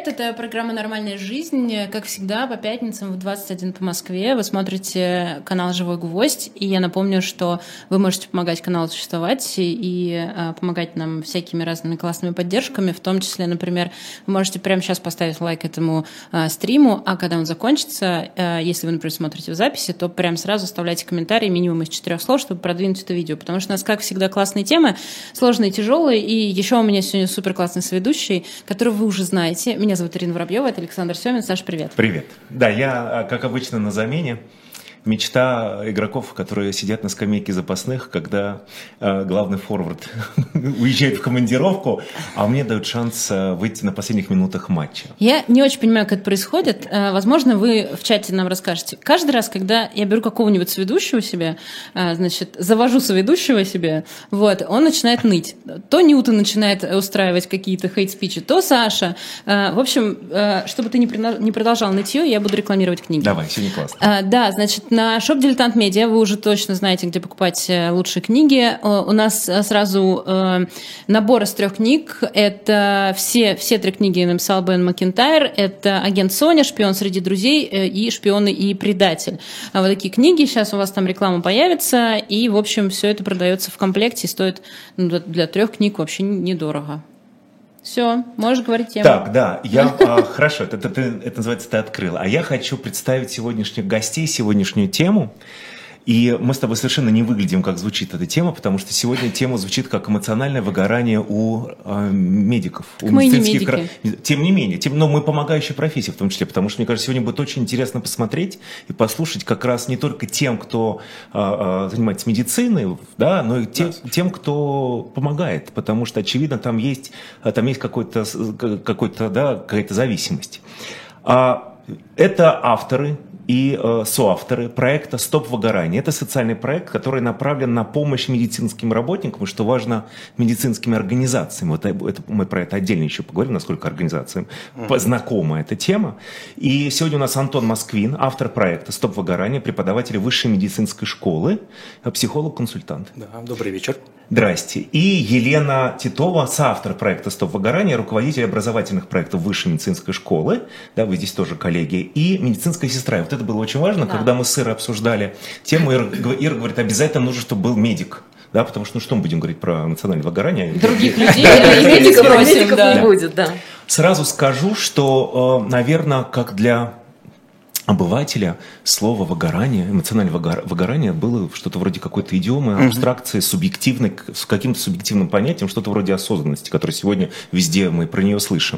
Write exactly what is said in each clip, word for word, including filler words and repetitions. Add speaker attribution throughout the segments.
Speaker 1: привет! Это программа «Нормальная жизнь». Как всегда, по пятницам в двадцать один по Москве вы смотрите канал «Живой гвоздь». И я напомню, что вы можете помогать каналу существовать и, и а, помогать нам всякими разными классными поддержками. В том числе, например, вы можете прямо сейчас поставить лайк этому а, стриму, а когда он закончится, а, если вы, например, смотрите в записи, то прямо сразу оставляйте комментарий минимум из четырех слов, чтобы продвинуть это видео. Потому что у нас, как всегда, классные темы, сложные, тяжелые. И еще у меня сегодня супер классный соведущий, которого вы уже знаете. Меня зовут Ирина Воробьева, это Александр Семин. Саш, привет.
Speaker 2: Привет. Да, я, как обычно, на замене. Мечта игроков, которые сидят на скамейке запасных, когда э, главный форвард уезжает в командировку, а мне дают шанс э, выйти на последних минутах матча.
Speaker 1: Я не очень понимаю, как это происходит. Э, возможно, вы в чате нам расскажете. Каждый раз, когда я беру какого-нибудь соведущего себе, э, значит, завожу соведущего себе, вот, он начинает ныть. То Ньютон начинает устраивать какие-то хейт-спичи, то Саша. Э, в общем, э, чтобы ты не, при, не продолжал нытье, я буду рекламировать книги.
Speaker 2: Давай, сегодня классно.
Speaker 1: Э, да, значит, на Shop Dilettant Media вы уже точно знаете, где покупать лучшие книги. У нас сразу набор из трех книг. Это все, все три книги написал Бен Макентайр. Это «Агент Соня», «Шпион среди друзей» и «Шпионы и предатель». Вот такие книги. Сейчас у вас там реклама появится. И, в общем, все это продается в комплекте и стоит, ну, для трех книг вообще недорого. Все, можешь говорить тему.
Speaker 2: Так, да, я, а, хорошо, это, это, это называется «Ты открыл». А я хочу представить сегодняшних гостей, сегодняшнюю тему. И мы с тобой совершенно не выглядим, как звучит эта тема, потому что сегодня тема звучит как эмоциональное выгорание у э, медиков.
Speaker 1: Так
Speaker 2: у
Speaker 1: мы
Speaker 2: медицинских...
Speaker 1: и не медики.
Speaker 2: Тем не менее, тем, но мы помогающая профессия в том числе, потому что, мне кажется, сегодня будет очень интересно посмотреть и послушать как раз не только тем, кто э, э, занимается медициной, да, но и тем, тем, кто помогает, потому что, очевидно, там есть, там есть какой-то, какой-то, да, какая-то зависимость. А, это авторы и э, соавторы проекта «Стоп выгоранию». Это социальный проект, который направлен на помощь медицинским работникам, и, что важно, медицинским организациям. Вот это, мы про это отдельно еще поговорим, насколько организациям uh-huh. знакома эта тема. И сегодня у нас Антон Москвин, автор проекта «Стоп выгоранию», преподаватель высшей медицинской школы, психолог-консультант.
Speaker 3: Да, добрый вечер.
Speaker 2: Здрасте. И Елена Титова, соавтор проекта «Стоп выгоранию», руководитель образовательных проектов высшей медицинской школы. Да, вы здесь тоже коллеги. И медицинская сестра. И вот это было очень важно, да. Когда мы с Ирой обсуждали тему, Ира, Ира говорит, обязательно нужно, чтобы был медик. Да, потому что, ну что мы будем говорить про национальное выгорание?
Speaker 1: Других людей, и медиков просим,
Speaker 4: не будет, да.
Speaker 2: Сразу скажу, что, наверное, как для обывателя слово «выгорание», эмоциональное выгорание было что-то вроде какой-то идиомы, абстракции, субъективной, с каким-то субъективным понятием, что-то вроде осознанности, которое сегодня везде мы про нее слышим.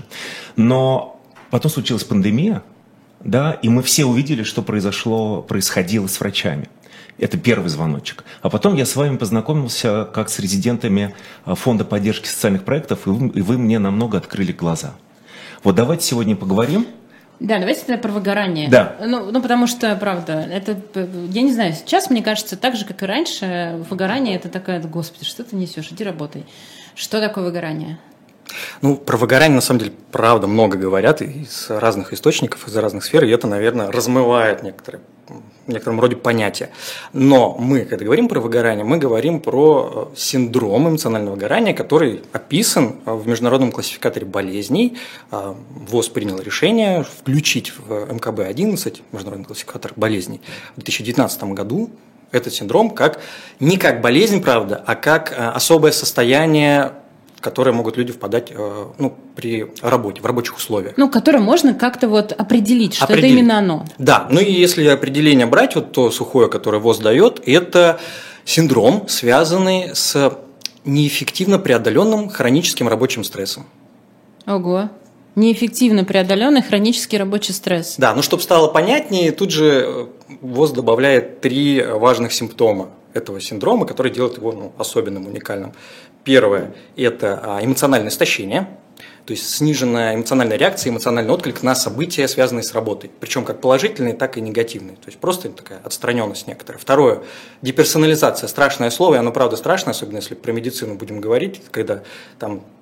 Speaker 2: Но потом случилась пандемия, да, и мы все увидели, что произошло, происходило с врачами. Это первый звоночек. А потом я с вами познакомился как с резидентами Фонда поддержки социальных проектов, и вы, и вы мне намного открыли глаза. Вот давайте сегодня поговорим.
Speaker 1: Да, давайте тогда про выгорание.
Speaker 2: Да.
Speaker 1: Ну, ну, потому что, правда, это, я не знаю, сейчас, мне кажется, так же, как и раньше, выгорание – это такая, господи, что ты несешь, иди работай. Что такое выгорание?
Speaker 3: Ну, про выгорание, на самом деле, правда, много говорят из разных источников, из разных сфер, и это, наверное, размывает некоторые, в некотором роде понятия. Но мы, когда говорим про выгорание, мы говорим про синдром эмоционального выгорания, который описан в международном классификаторе болезней. ВОЗ принял решение включить в эм ка бэ одиннадцать, международный классификатор болезней, в две тысячи девятнадцатом году этот синдром как, не как болезнь, правда, а как особое состояние, в которые могут люди впадать, ну, при работе, в рабочих условиях.
Speaker 1: Ну, которые можно как-то вот определить, что
Speaker 3: определить.
Speaker 1: Это именно оно.
Speaker 3: Да, ну и если определение брать, вот то сухое, которое ВОЗ дает, это синдром, связанный с неэффективно преодоленным хроническим рабочим стрессом.
Speaker 1: Ого. Неэффективно преодоленный хронический рабочий стресс.
Speaker 3: Да, ну чтобы стало понятнее, тут же ВОЗ добавляет три важных симптома этого синдрома, которые делают его, ну, особенным, уникальным. Первое – это эмоциональное истощение, то есть сниженная эмоциональная реакция, эмоциональный отклик на события, связанные с работой. Причем как положительные, так и негативные. То есть просто такая отстраненность некоторая. Второе – деперсонализация. Страшное слово, и оно правда страшное, особенно если про медицину будем говорить, когда там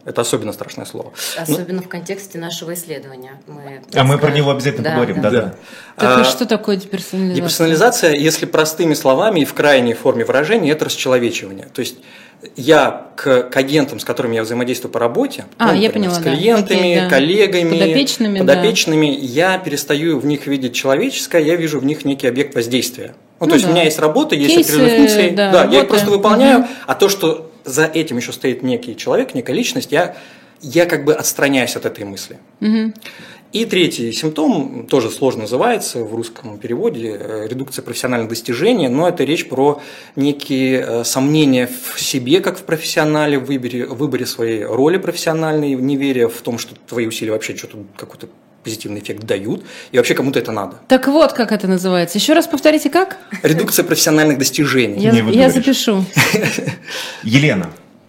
Speaker 3: Это особенно страшное слово.
Speaker 4: Особенно ну, в контексте нашего исследования. Мы,
Speaker 2: а мы про него обязательно да, поговорим. Да, да. Да.
Speaker 1: Так а что такое деперсонализация?
Speaker 3: Деперсонализация, если простыми словами и в крайней форме выражения, это расчеловечивание. То есть я к, к агентам, с которыми я взаимодействую по работе,
Speaker 1: а,
Speaker 3: ну,
Speaker 1: я
Speaker 3: например,
Speaker 1: поняла,
Speaker 3: с клиентами,
Speaker 1: да. Окей, да.
Speaker 3: коллегами,
Speaker 1: подопечными,
Speaker 3: подопечными
Speaker 1: да.
Speaker 3: я перестаю в них видеть человеческое, я вижу в них некий объект воздействия. Ну,
Speaker 1: ну,
Speaker 3: то есть
Speaker 1: да.
Speaker 3: у меня есть работа, есть
Speaker 1: Кейсы,
Speaker 3: определенные функции,
Speaker 1: да,
Speaker 3: да, я их просто выполняю,
Speaker 1: угу.
Speaker 3: а то, что за этим еще стоит некий человек, некая личность, я, я как бы отстраняюсь от этой мысли.
Speaker 1: Угу.
Speaker 3: И третий симптом, тоже сложно называется в русском переводе, редукция профессиональных достижений, но это речь про некие сомнения в себе, как в профессионале, в выборе, в выборе своей роли профессиональной, неверие в том, что твои усилия вообще что-то, какой-то позитивный эффект дают, и вообще кому-то это надо.
Speaker 1: Так вот, как это называется. Еще раз повторите, как?
Speaker 3: Редукция профессиональных достижений.
Speaker 1: Я, я запишу.
Speaker 2: Елена.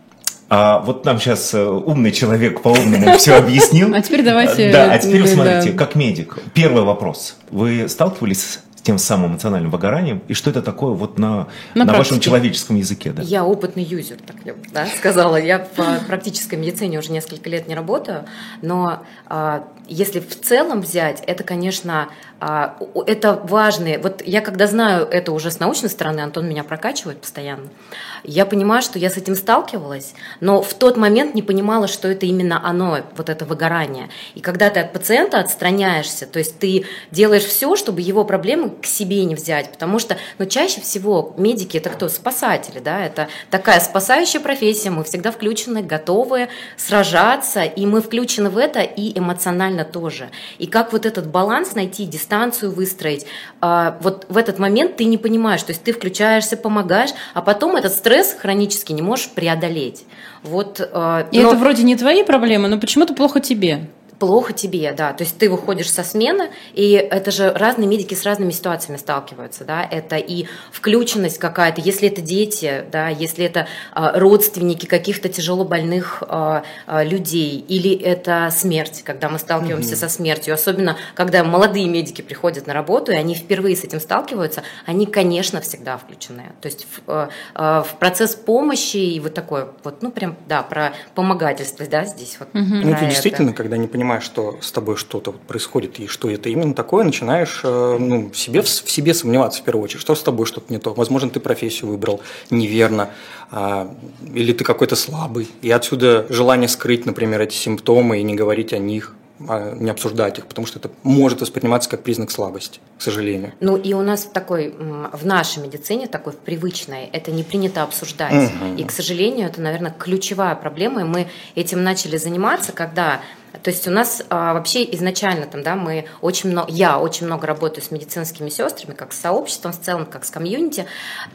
Speaker 2: А вот нам сейчас умный человек по-умному все объяснил.
Speaker 1: А теперь давайте...
Speaker 2: Да, а теперь смотрите, как медик. Первый вопрос. Вы сталкивались с тем самым эмоциональным выгоранием? И что это такое вот на, на, на вашем человеческом языке? Да?
Speaker 4: Я опытный юзер, так я бы да, сказала. Я в практической медицине уже несколько лет не работаю, но а, если в целом взять, это, конечно, а, это важные... Вот я когда знаю это уже с научной стороны, Антон меня прокачивает постоянно, я понимаю, что я с этим сталкивалась, но в тот момент не понимала, что это именно оно, вот это выгорание. И когда ты от пациента отстраняешься, то есть ты делаешь все, чтобы его проблемы к себе не взять, потому что, ну, чаще всего медики – это кто? Спасатели, да, это такая спасающая профессия, мы всегда включены, готовы сражаться, и мы включены в это и эмоционально тоже. И как вот этот баланс найти, дистанцию выстроить, вот в этот момент ты не понимаешь, то есть ты включаешься, помогаешь, а потом этот стресс хронически не можешь преодолеть. Вот,
Speaker 1: и
Speaker 4: но...
Speaker 1: это вроде не твои проблемы, но почему-то плохо тебе.
Speaker 4: Плохо тебе, да, то есть ты выходишь со смены, и это же разные медики с разными ситуациями сталкиваются, да, это и включенность какая-то, если это дети, да, если это а, родственники каких-то тяжело больных а, а, людей, или это смерть, когда мы сталкиваемся mm-hmm. со смертью, особенно когда молодые медики приходят на работу, и они впервые с этим сталкиваются, они, конечно, всегда включены, то есть в, а, а, в процесс помощи и вот такое, вот, ну, прям, да, про помогательство, да, здесь вот.
Speaker 1: Mm-hmm.
Speaker 3: Ну, это действительно, когда не понимаешь, что с тобой что-то происходит и что это именно такое, начинаешь ну, в, себе, в себе сомневаться в первую очередь, что с тобой что-то не то. Возможно, ты профессию выбрал неверно, а, или ты какой-то слабый. И отсюда желание скрыть, например, эти симптомы и не говорить о них, не обсуждать их, потому что это может восприниматься как признак слабости, к сожалению.
Speaker 4: Ну и у нас в такой, в нашей медицине, такой в привычной, это не принято обсуждать. Угу. И, к сожалению, это, наверное, ключевая проблема, и мы этим начали заниматься, когда... То есть у нас а, вообще изначально там, да, мы очень много, я очень много работаю с медицинскими сестрами, как с сообществом в целом, как с комьюнити,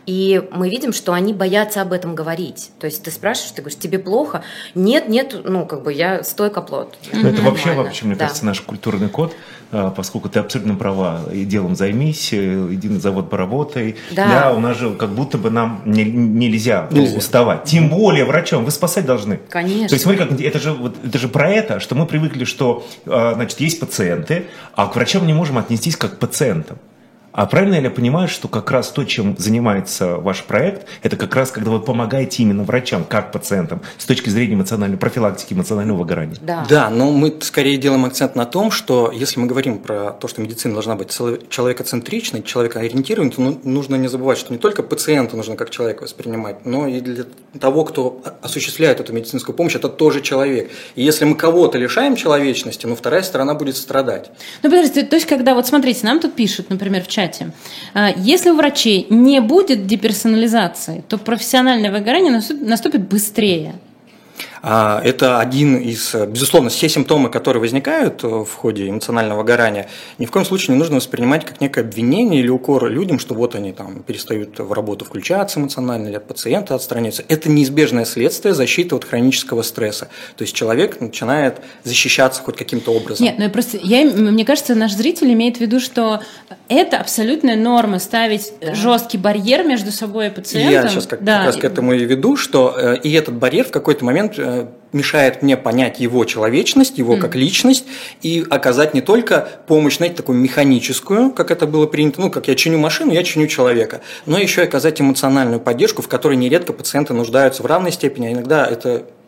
Speaker 4: и мы видим, что они боятся об этом говорить. То есть ты спрашиваешь, ты говоришь, тебе плохо? Нет, нет, ну как бы я стойко плод.
Speaker 2: Mm-hmm. Это вообще, вообще, мне да. кажется, наш культурный код, поскольку ты абсолютно права, и делом займись, иди на завод поработай. Да. Да, у нас же как будто бы нам не, нельзя, нельзя уставать. Тем более врачам, вы спасать должны.
Speaker 4: Конечно.
Speaker 2: То есть смотри, как это же, вот, это же про это, что мы привыкли, что значит, есть пациенты, а к врачам не можем отнестись как к пациентам. А правильно ли я понимаю, что как раз то, чем занимается ваш проект, это как раз когда вы помогаете именно врачам, как пациентам, с точки зрения эмоциональной профилактики, эмоционального выгорания?
Speaker 4: Да.
Speaker 3: Да, но мы скорее делаем акцент на том, что если мы говорим про то, что медицина должна быть человекоцентричной, человекоориентированной, то нужно не забывать, что не только пациенту нужно как человека воспринимать, но и для того, кто осуществляет эту медицинскую помощь, это тоже человек. И если мы кого-то лишаем человечности, ну, вторая сторона будет страдать.
Speaker 1: Ну, подождите, то есть, когда, вот смотрите, нам тут пишут, например, в чате, если у врачей не будет деперсонализации, то профессиональное выгорание наступит быстрее.
Speaker 3: Это один из, безусловно, все симптомы, которые возникают в ходе эмоционального выгорания, ни в коем случае не нужно воспринимать как некое обвинение или укор людям, что вот они там перестают в работу включаться эмоционально или от пациента отстраняются. Это неизбежное следствие защиты от хронического стресса. То есть человек начинает защищаться хоть каким-то образом.
Speaker 1: Нет, ну я просто, я, мне кажется, наш зритель имеет в виду, что это абсолютная норма ставить да. жесткий барьер между собой и пациентом.
Speaker 3: Я сейчас как, да. как раз к этому и веду, что э, и этот барьер в какой-то момент э, мешает мне понять его человечность, его mm. как личность, и оказать не только помощь, знаете, такую механическую, как это было принято, ну, как я чиню машину, я чиню человека, но еще и оказать эмоциональную поддержку, в которой нередко пациенты нуждаются в равной степени, а иногда это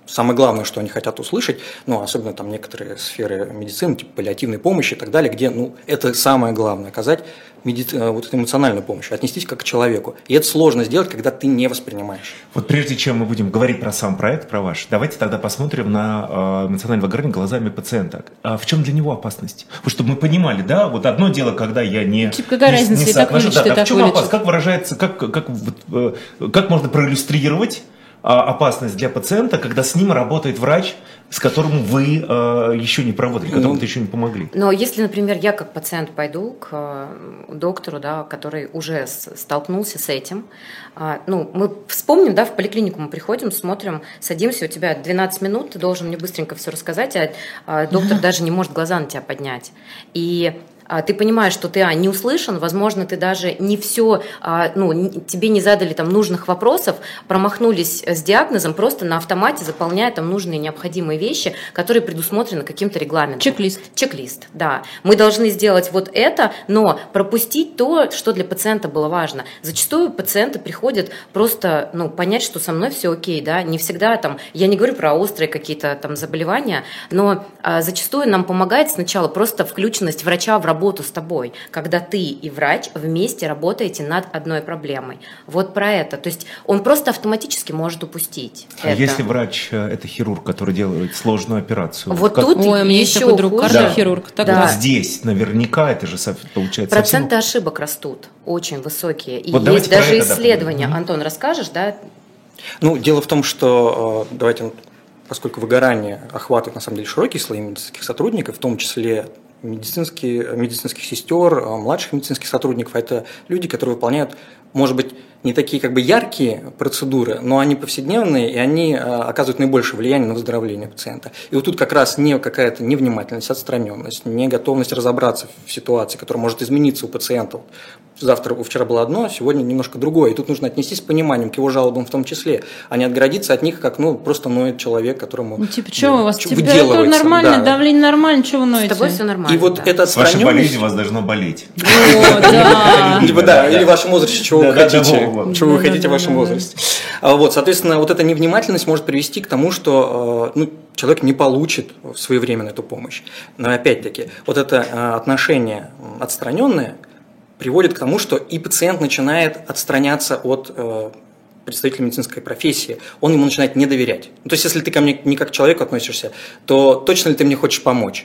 Speaker 3: самое главное, что они хотят услышать, ну, особенно там некоторые сферы медицины, типа паллиативной помощи и так далее, где, ну, это самое главное, оказать меди... вот эту эмоциональную помощь, отнестись как к человеку. И это сложно сделать, когда ты не воспринимаешь.
Speaker 2: Вот прежде чем мы будем говорить про сам проект, про ваш, давайте тогда посмотрим на э, эмоциональное выгорание глазами пациента. А в чем для него опасность? Вот чтобы мы понимали, да, вот одно дело, когда я не...
Speaker 1: Типа, какая
Speaker 2: не,
Speaker 1: разница,
Speaker 2: не
Speaker 1: и так вылечит,
Speaker 2: да,
Speaker 1: и
Speaker 2: да,
Speaker 1: так
Speaker 2: в чем
Speaker 1: вылечит.
Speaker 2: опасность? Как выражается, как, как, вот, э, как можно проиллюстрировать опасность для пациента, когда с ним работает врач, с которым вы э, еще не поработали, которому вы еще не помогли?
Speaker 4: Но если, например, я как пациент пойду к э, доктору, да, который уже с, столкнулся с этим, э, ну, мы вспомним, да, в поликлинику мы приходим, смотрим, садимся, у тебя двенадцать минут, ты должен мне быстренько все рассказать, а э, доктор даже не может глаза на тебя поднять. И ты понимаешь, что ты а, не услышан, возможно, ты даже не все, а, ну, тебе не задали там нужных вопросов, промахнулись с диагнозом, просто на автомате заполняя там нужные необходимые вещи, которые предусмотрены каким-то регламентом.
Speaker 1: Чек-лист.
Speaker 4: Чек-лист, да. Мы должны сделать вот это, но пропустить то, что для пациента было важно. Зачастую пациенты приходят просто, ну, понять, что со мной все окей, да, не всегда там, я не говорю про острые какие-то там заболевания, но а, зачастую нам помогает сначала просто включенность врача в работу с тобой, когда ты и врач вместе работаете над одной проблемой. Вот про это. То есть он просто автоматически может упустить.
Speaker 2: А
Speaker 4: это.
Speaker 2: если врач – это хирург, который делает сложную операцию?
Speaker 4: Вот
Speaker 2: как...
Speaker 4: тут
Speaker 1: Ой, у меня есть такой друг, кардиохирург.
Speaker 4: Да.
Speaker 1: Да.
Speaker 2: Здесь наверняка это же получается
Speaker 4: проценты
Speaker 2: совсем...
Speaker 4: ошибок растут очень высокие. И
Speaker 2: вот
Speaker 4: есть даже
Speaker 2: это,
Speaker 4: исследования.
Speaker 2: Да.
Speaker 4: Антон, расскажешь, да?
Speaker 3: Ну, дело в том, что давайте, поскольку выгорание охватывает на самом деле широкие слои медицинских сотрудников, в том числе медицинские, медицинских сестер, младших медицинских сотрудников, это люди, которые выполняют, может быть, не такие как бы яркие процедуры, но они повседневные, и они оказывают наибольшее влияние на выздоровление пациента. И вот тут как раз не какая-то невнимательность, отстраненность, не готовность разобраться в ситуации, которая может измениться у пациента. Завтра, вчера было одно, сегодня немножко другое. И тут нужно отнестись с пониманием к его жалобам в том числе, а не отгородиться от них, как, ну, просто ноет человек, которому...
Speaker 1: Ну, типа, что у вас температура нормальная, да. Давление нормально, что вы ноете?
Speaker 4: С тобой все нормально.
Speaker 3: И вот
Speaker 4: да.
Speaker 3: эта
Speaker 2: отстраненность... Ваша болезнь вас должна болеть.
Speaker 1: О, да.
Speaker 3: Либо да, или в вашем возрасте, чего вы хотите, чего вы хотите в вашем возрасте. Вот, соответственно, вот эта невнимательность может привести к тому, что, ну, человек не получит своевременно эту помощь. Но опять-таки, вот это отношение отстраненное приводит к тому, что и пациент начинает отстраняться от э, представителя медицинской профессии, он ему начинает не доверять. Ну, то есть, если ты ко мне не как к человеку относишься, то точно ли ты мне хочешь помочь?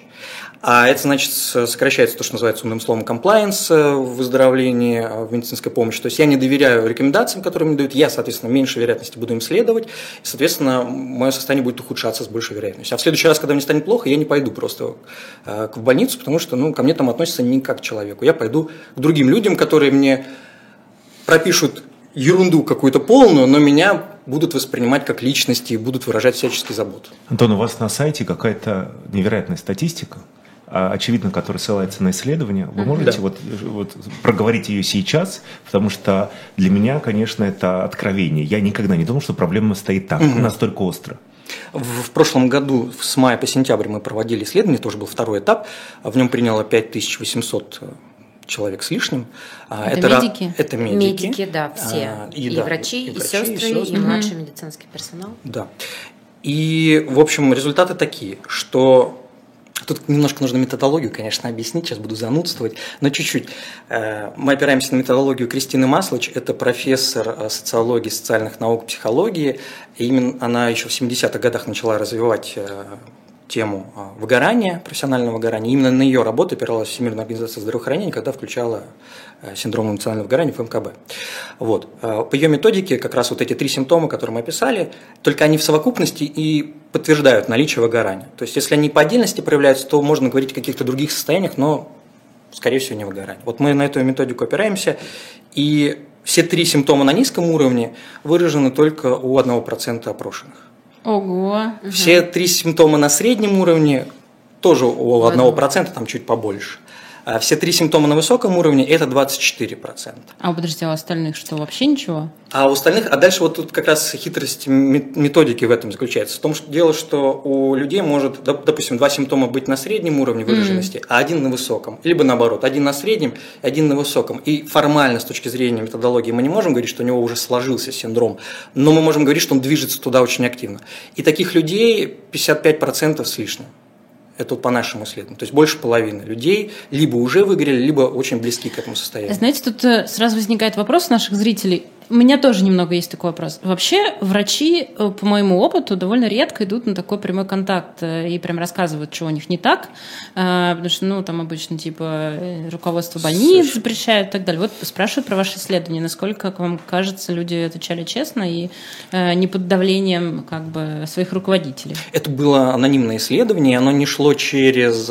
Speaker 3: А это, значит, сокращается то, что называется умным словом compliance в выздоровлении, в медицинской помощи. То есть я не доверяю рекомендациям, которые мне дают, я, соответственно, меньше вероятности буду им следовать, и, соответственно, мое состояние будет ухудшаться с большей вероятностью. А в следующий раз, когда мне станет плохо, я не пойду просто в больницу, потому что, ну, ко мне там относятся не как к человеку. Я пойду к другим людям, которые мне пропишут ерунду какую-то полную, но меня будут воспринимать как личности и будут выражать всяческие заботы.
Speaker 2: Антон, у вас на сайте какая-то невероятная статистика, очевидно, которая ссылается на исследования. Вы можете да. вот, вот проговорить ее сейчас, потому что для меня, конечно, это откровение. Я никогда не думал, что проблема стоит так, mm-hmm. настолько остро.
Speaker 3: В, в прошлом году с мая по сентябрь мы проводили исследование, тоже был второй этап, в нем приняло пять тысяч восемьсот человек с лишним.
Speaker 1: Это, это медики?
Speaker 3: Это медики.
Speaker 4: Медики, да, все.
Speaker 3: А, и,
Speaker 4: и,
Speaker 3: да,
Speaker 4: врачи, и,
Speaker 3: и,
Speaker 4: и
Speaker 3: врачи,
Speaker 4: сестры, и,
Speaker 3: и,
Speaker 4: и младший mm-hmm. медицинский персонал.
Speaker 3: Да. И, в общем, результаты такие, что... Тут немножко нужно методологию, конечно, объяснить, сейчас буду занудствовать, но чуть-чуть. Мы опираемся на методологию Кристины Маслач, это профессор социологии, социальных наук, психологии. И именно она еще в семидесятых годах начала развивать тему выгорания, профессионального выгорания. Именно на ее работу опиралась Всемирная организация здравоохранения, когда включала синдром эмоционального выгорания в эм ка бэ. Вот. По ее методике как раз вот эти три симптома, которые мы описали, только они в совокупности и подтверждают наличие выгорания. То есть, если они по отдельности проявляются, то можно говорить о каких-то других состояниях, но, скорее всего, не выгорание. Вот мы на эту методику опираемся, и все три симптома на низком уровне выражены только у одного процента опрошенных.
Speaker 1: Ого!
Speaker 3: Все три симптома на среднем уровне тоже у одного процента, там чуть побольше. А все три симптома на высоком уровне – это двадцать четыре процента.
Speaker 1: А подождите, а у остальных что, вообще ничего?
Speaker 3: А у остальных, а дальше вот тут как раз хитрость методики в этом заключается. В том, что дело, что у людей может, допустим, два симптома быть на среднем уровне выраженности, mm-hmm. а один на высоком. Либо наоборот, один на среднем, один на высоком. И формально, с точки зрения методологии, мы не можем говорить, что у него уже сложился синдром, но мы можем говорить, что он движется туда очень активно. И таких людей пятьдесят пять процентов с лишним. Это вот по нашему исследованию. То есть больше половины людей либо уже выгорели, либо очень близки к этому состоянию.
Speaker 1: Знаете, тут сразу возникает вопрос у наших зрителей. У меня тоже немного есть такой вопрос. Вообще врачи, по моему опыту, довольно редко идут на такой прямой контакт и прям рассказывают, что у них не так, потому что, ну, там обычно, типа, руководство больниц Слушай. запрещает и так далее. Вот спрашивают про ваши исследования, насколько, как вам кажется, люди отвечали честно и не под давлением, как бы, своих руководителей?
Speaker 3: Это было анонимное исследование, оно не шло через...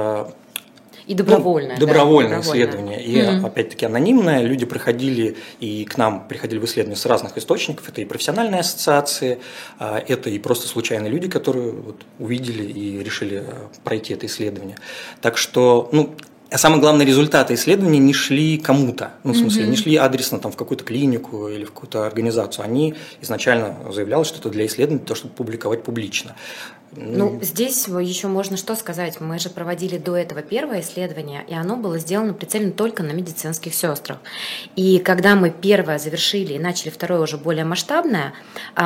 Speaker 4: И добровольное.
Speaker 3: Ну, добровольное
Speaker 4: да,
Speaker 3: исследование.
Speaker 4: Добровольное.
Speaker 3: И mm-hmm. опять-таки анонимное. Люди приходили, и к нам приходили в исследования с разных источников. Это и профессиональные ассоциации, это и просто случайные люди, которые вот увидели и решили пройти это исследование. Так что, ну, а самое главное, результаты исследования не шли кому-то, ну, в смысле, mm-hmm. не шли адресно там, в какую-то клинику или в какую-то организацию. Они изначально заявляли, что это для исследований, то, чтобы публиковать публично.
Speaker 4: Ну, здесь еще можно что сказать. Мы же проводили до этого первое исследование, и оно было сделано прицельно только на медицинских сестрах. И когда мы первое завершили и начали второе уже более масштабное,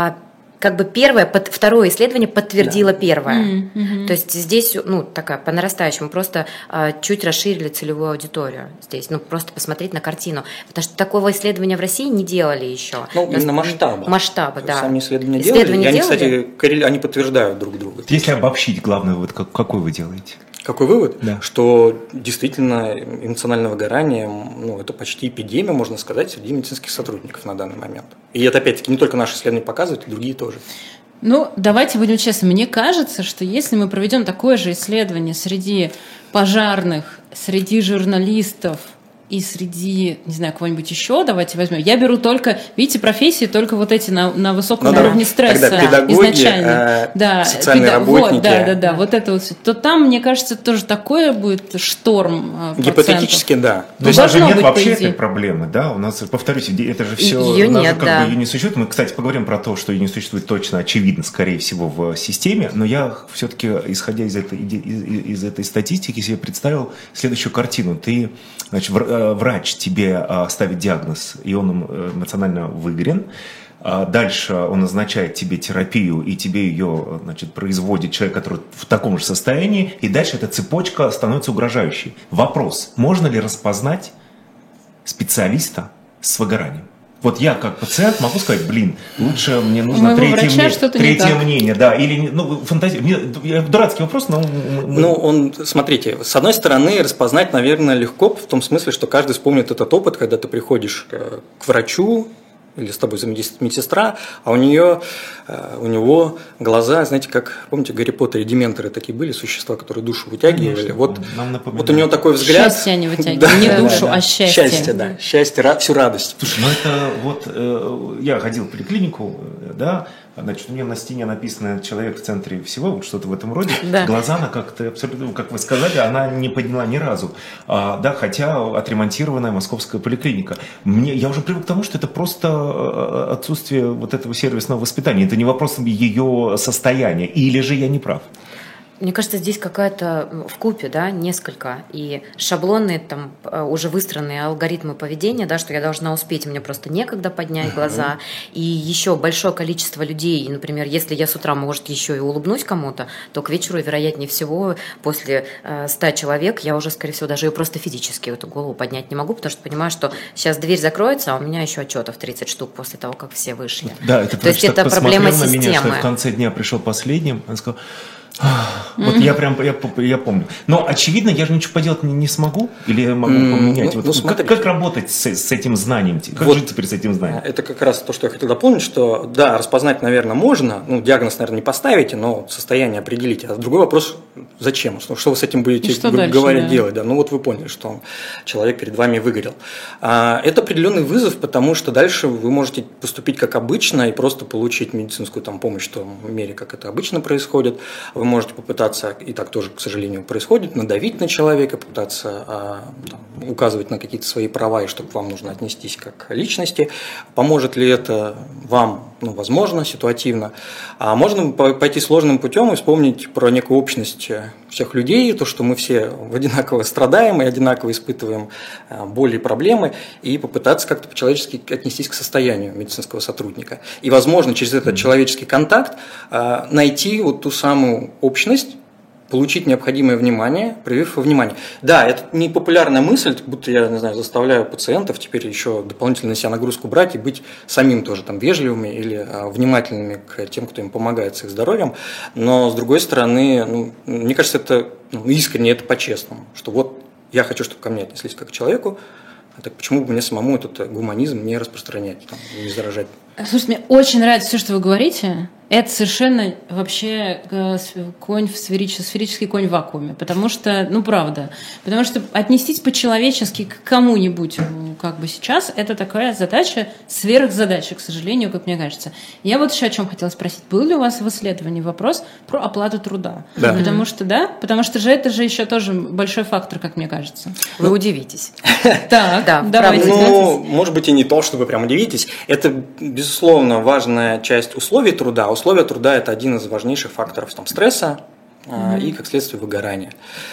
Speaker 4: как бы первое, под, второе исследование подтвердило да. первое. Mm-hmm. То есть здесь, ну, такая по нарастающему, просто а, чуть расширили целевую аудиторию здесь, ну, просто посмотреть на картину. Потому что такого исследования в России не делали еще.
Speaker 3: Ну, именно масштаба.
Speaker 4: Масштаба, да.
Speaker 3: Сами исследования, исследования делали, и они,
Speaker 4: делали?
Speaker 3: кстати, коррели... они подтверждают друг друга.
Speaker 2: Если обобщить, главный вывод, какой вы делаете?
Speaker 3: Какой вывод?
Speaker 2: Да.
Speaker 3: Что действительно эмоциональное выгорание, ну, это почти эпидемия, можно сказать, среди медицинских сотрудников на данный момент. И это, опять-таки, не только наши исследования показывают, и другие тоже.
Speaker 1: Ну, давайте будем честны. Мне кажется, что если мы проведем такое же исследование среди пожарных, среди журналистов, и среди, не знаю, кого-нибудь еще, давайте возьмем. Я беру только, видите, профессии только вот эти на, на высоком ну, уровне да. стресса
Speaker 3: педагоги,
Speaker 1: изначально.
Speaker 3: Э,
Speaker 1: да,
Speaker 3: социальные
Speaker 1: педа...
Speaker 3: работники.
Speaker 1: Вот, да, да, да, вот это вот. То там, мне кажется, тоже такое будет шторм процентов.
Speaker 3: Гипотетически, да.
Speaker 2: Ну, то есть даже нет вообще этой проблемы, да? У нас, повторюсь, это же все...
Speaker 4: Ее нет,
Speaker 2: как
Speaker 4: да.
Speaker 2: бы ее не существует. Мы, кстати, поговорим про то, что ее не существует точно, очевидно, скорее всего, в системе. Но я все-таки, исходя из этой, из, из этой статистики, себе представил следующую картину. Ты, значит, врач тебе ставит диагноз, и он эмоционально выгорен. Дальше он назначает тебе терапию, и тебе ее, значит, производит человек, который в таком же состоянии, и дальше эта цепочка становится угрожающей. Вопрос, можно ли распознать специалиста с выгоранием? Вот я как пациент могу сказать, блин, лучше мне нужно третье, мне, третье мнение, да, или ну фантазия, дурацкий вопрос, но мы...
Speaker 3: ну он, смотрите, с одной стороны распознать, наверное, легко в том смысле, что каждый вспомнит этот опыт, когда ты приходишь к врачу или с тобой медсестра, а у нее, у него глаза, знаете, как, помните, Гарри Поттер и Дементоры такие были, существа, которые душу вытягивали. Конечно, вот, вот у него такой взгляд.
Speaker 1: Счастье они вытягивали, да, не душу, да, а счастье.
Speaker 3: Счастье, да, счастье, всю радость.
Speaker 2: Слушай, ну это вот, э, я ходил в поликлинику, да, значит, у меня на стене написано «Человек в центре всего», вот что-то в этом роде. Да. Глаза она как-то, абсолютно, как вы сказали, она не подняла ни разу. А, да, хотя отремонтированная московская поликлиника. Мне, я уже привык к тому, что это просто отсутствие вот этого сервисного воспитания. Это не вопрос ее состояния. Или же я не прав?
Speaker 4: Мне кажется, здесь какая-то вкупе, да, несколько, и шаблонные там уже выстроенные алгоритмы поведения, да, что я должна успеть, мне просто некогда поднять глаза, и еще большое количество людей, и, например, если я с утра, может, еще и улыбнусь кому-то, то к вечеру, вероятнее всего, после ста человек я уже, скорее всего, даже ее просто физически эту голову поднять не могу, потому что понимаю, что сейчас дверь закроется, а у меня еще отчетов тридцать штук после того, как все вышли.
Speaker 2: Да, это
Speaker 4: то есть это проблема системы. Меня, что
Speaker 2: в конце дня пришел последним, он сказал... Вот mm-hmm. я прям я, я помню. Но очевидно, я же ничего поделать не, не смогу. Или я могу mm-hmm. поменять.
Speaker 3: Ну,
Speaker 2: вот,
Speaker 3: ну,
Speaker 2: как, как работать с, с этим знанием? Как вот жить теперь с этим знанием?
Speaker 3: Это как раз то, что я хотел дополнить, что да, распознать, наверное, можно. Ну, диагноз, наверное, не поставите, но состояние определите. А другой вопрос, зачем? Что, что вы с этим будете, грубо говоря, да. делать? Да? Ну вот вы поняли, что человек перед вами выгорел. А, это определенный вызов, потому что дальше вы можете поступить как обычно и просто получить медицинскую там, помощь в том мере, как это обычно происходит. Вы можете попытаться, и так тоже, к сожалению, происходит, надавить на человека, попытаться а, там, указывать на какие-то свои права, и что к вам нужно отнестись как к личности. Поможет ли это вам? Ну, возможно, ситуативно. А можно пойти сложным путем и вспомнить про некую общность всех людей, то, что мы все одинаково страдаем и одинаково испытываем боли и проблемы, и попытаться как-то по-человечески отнестись к состоянию медицинского сотрудника. И, возможно, через этот человеческий контакт найти вот ту самую общность, получить необходимое внимание, проявив его внимание. Да, это не популярная мысль, будто я, не знаю, заставляю пациентов теперь еще дополнительно на себя нагрузку брать и быть самим тоже там вежливыми или а, внимательными к тем, кто им помогает с их здоровьем. Но, с другой стороны, ну, мне кажется, это ну, искренне, это по-честному, что вот я хочу, чтобы ко мне отнеслись как к человеку, а так почему бы мне самому этот гуманизм не распространять, там, не заражать?
Speaker 1: Слушайте, мне очень нравится все, что вы говорите. Это совершенно вообще конь в сферический, сферический конь в вакууме. Потому что, ну правда, потому что отнестись по-человечески к кому-нибудь как бы сейчас, это такая задача, сверхзадача, к сожалению, как мне кажется. Я вот еще о чем хотела спросить. Был ли у вас в исследовании вопрос про оплату труда?
Speaker 3: Да.
Speaker 1: Потому что, да, потому что же это же еще тоже большой фактор, как мне кажется.
Speaker 4: Вы удивитесь.
Speaker 1: Так,
Speaker 4: да,
Speaker 1: давайте.
Speaker 3: Ну, может быть, и не то, чтобы прям удивитесь. Это, безусловно, важная часть условий труда. Условия труда – это один из важнейших факторов там, стресса mm-hmm. и, как следствие, выгорания.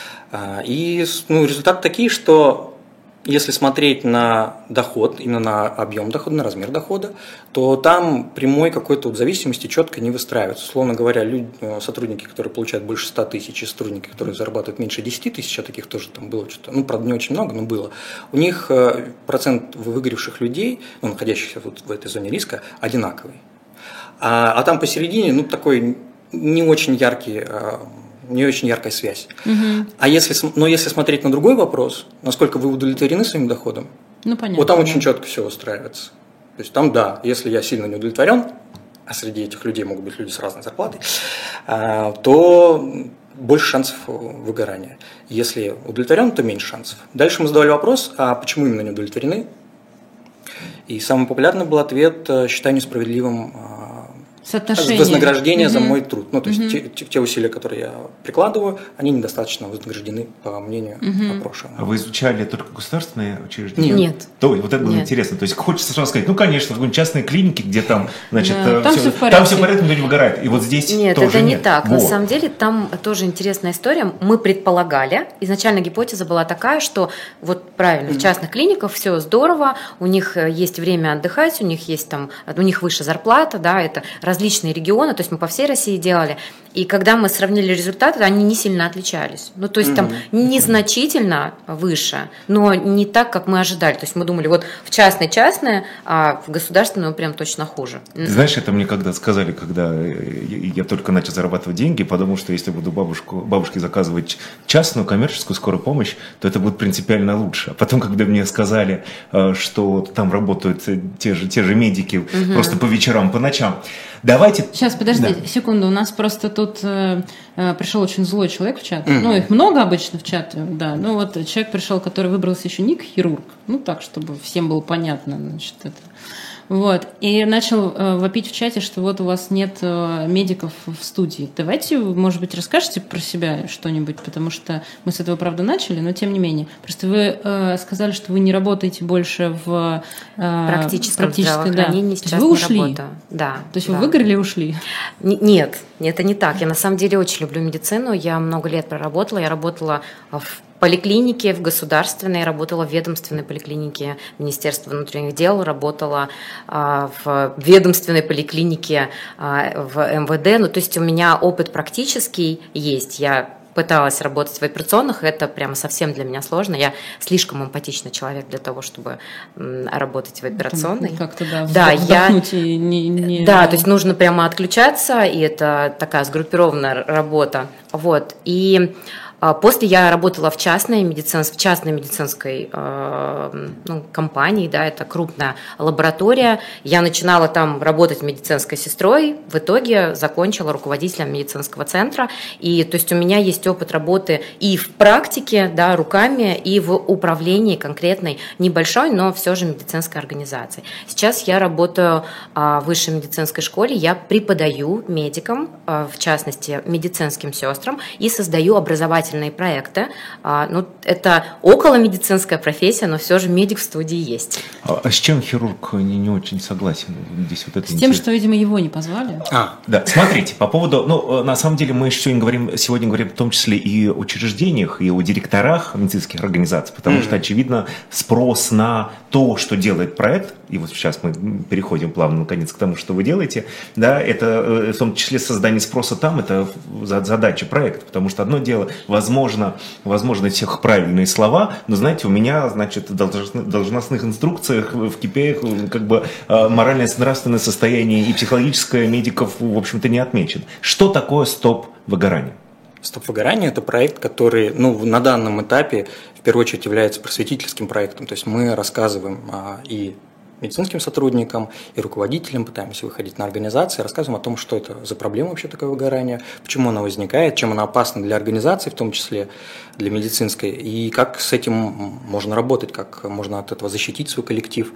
Speaker 3: И ну, результаты такие, что если смотреть на доход, именно на объем дохода, на размер дохода, то там прямой какой-то вот зависимости четко не выстраивается. Условно говоря, люди, сотрудники, которые получают больше ста тысяч, и сотрудники, которые зарабатывают меньше десяти тысяч, а таких тоже там было что-то, ну, правда, не очень много, но было, у них процент выгоревших людей, ну, находящихся вот в этой зоне риска, одинаковый. А, а там посередине, ну, такой не очень яркий, не очень яркая связь. Угу. А если, но если смотреть на другой вопрос, насколько вы удовлетворены своим доходом,
Speaker 1: ну, понятно,
Speaker 3: вот там
Speaker 1: да.
Speaker 3: очень четко все устраивается. То есть там, да, если я сильно не удовлетворен, а среди этих людей могут быть люди с разной зарплатой, то больше шансов выгорания. Если удовлетворен, то меньше шансов. Дальше мы задавали вопрос, а почему именно не удовлетворены? И самый популярный был ответ: считаю несправедливым вознаграждение mm-hmm. за мой труд. Ну, то есть mm-hmm. те, те усилия, которые я прикладываю, они недостаточно вознаграждены, по мнению mm-hmm. опрошенного.
Speaker 2: А вы изучали только государственные учреждения?
Speaker 4: Нет.
Speaker 2: То, вот это было Нет. интересно. То есть хочется сразу сказать, ну, конечно, в частной клинике, где там, значит,
Speaker 1: да, там,
Speaker 2: все,
Speaker 1: все в порядке.
Speaker 2: там все в порядке, никто не выгорает. И вот здесь
Speaker 4: нет,
Speaker 2: тоже
Speaker 4: это не
Speaker 2: нет.
Speaker 4: так.
Speaker 2: Вот.
Speaker 4: На самом деле там тоже интересная история. Мы предполагали, изначально гипотеза была такая, что вот правильно, mm-hmm. в частных клиниках все здорово, у них есть время отдыхать, у них есть там, у них выше зарплата, да, это различные регионы. То есть мы по всей России делали. И когда мы сравнили результаты, они не сильно отличались. Ну, то есть mm-hmm. там незначительно выше, но не так, как мы ожидали. То есть мы думали, вот в частной частное, а в государственное прям точно хуже.
Speaker 2: Знаешь, это мне когда сказали, когда я только начал зарабатывать деньги, подумал, что если буду бабушку, бабушке заказывать частную коммерческую скорую помощь, то это будет принципиально лучше. А потом, когда мне сказали, что там работают те же, те же медики mm-hmm. просто по вечерам, по ночам, давайте...
Speaker 1: Сейчас, подожди, да. секунду, у нас просто тут э, э, пришел очень злой человек в чат. Mm-hmm. Ну, их много обычно в чате, да. Ну, вот человек пришел, который выбрался еще ник хирург. Ну, так, чтобы всем было понятно, значит, это... Вот. И начал э, вопить в чате, что вот у вас нет э, медиков в студии. Давайте, может быть, расскажете про себя что-нибудь, потому что мы с этого, правда, начали, но тем не менее. Просто вы э, сказали, что вы не работаете больше в э,
Speaker 4: практическом здравоохранении,
Speaker 1: да. сейчас вы ушли.
Speaker 4: Работаю. Да.
Speaker 1: То есть
Speaker 4: да.
Speaker 1: вы выиграли и ушли?
Speaker 4: Н- нет, это не так. Я на самом деле очень люблю медицину. Я много лет проработала. Я работала в поликлинике, в государственной, работала в ведомственной поликлинике Министерства внутренних дел, работала а, в ведомственной поликлинике а, в эм вэ дэ. Ну, то есть у меня опыт практический есть. Я пыталась работать в операционных, это прямо совсем для меня сложно. Я слишком эмпатичный человек для того, чтобы м, работать в операционной.
Speaker 1: Как-то, да,
Speaker 4: да, я,
Speaker 1: и не, не...
Speaker 4: да, то есть нужно прямо отключаться, и это такая сгруппированная работа. Вот. И После я работала в частной, медицинс... в частной медицинской э, ну, компании, да, это крупная лаборатория. Я начинала там работать медицинской сестрой, в итоге закончила руководителем медицинского центра. И то есть у меня есть опыт работы и в практике, да, руками, и в управлении конкретной небольшой, но все же медицинской организацией. Сейчас я работаю э, в высшей медицинской школе, я преподаю медикам, э, в частности медицинским сестрам, и создаю образовательные проекты. Ну, это околомедицинская профессия, но все же медик в студии есть.
Speaker 2: А, а с чем хирург не, не очень согласен? Здесь вот это
Speaker 1: с тем,
Speaker 2: интересно.
Speaker 1: что, видимо, его не позвали.
Speaker 2: А, да, смотрите, по поводу, ну, на самом деле мы сегодня говорим, сегодня говорим в том числе и о учреждениях, и о директорах медицинских организаций, потому mm-hmm. что, очевидно, спрос на то, что делает проект, и вот сейчас мы переходим плавно, наконец, к тому, что вы делаете, да, это в том числе создание спроса там, это задача проекта, потому что одно дело, возможно, возможно, всех правильные слова, но, знаете, у меня, значит, в должностных инструкциях в ка пэ ай как бы моральное, нравственное состояние и психологическое медиков, в общем-то, не отмечено. Что такое стоп-выгорание?
Speaker 3: Стоп-выгорание – это проект, который, ну, на данном этапе в первую очередь является просветительским проектом, то есть мы рассказываем а, и медицинским сотрудникам и руководителям, пытаемся выходить на организации, рассказываем о том, что это за проблема вообще такое выгорание, почему оно возникает, чем оно опасно для организации, в том числе для медицинской, и как с этим можно работать, как можно от этого защитить свой коллектив,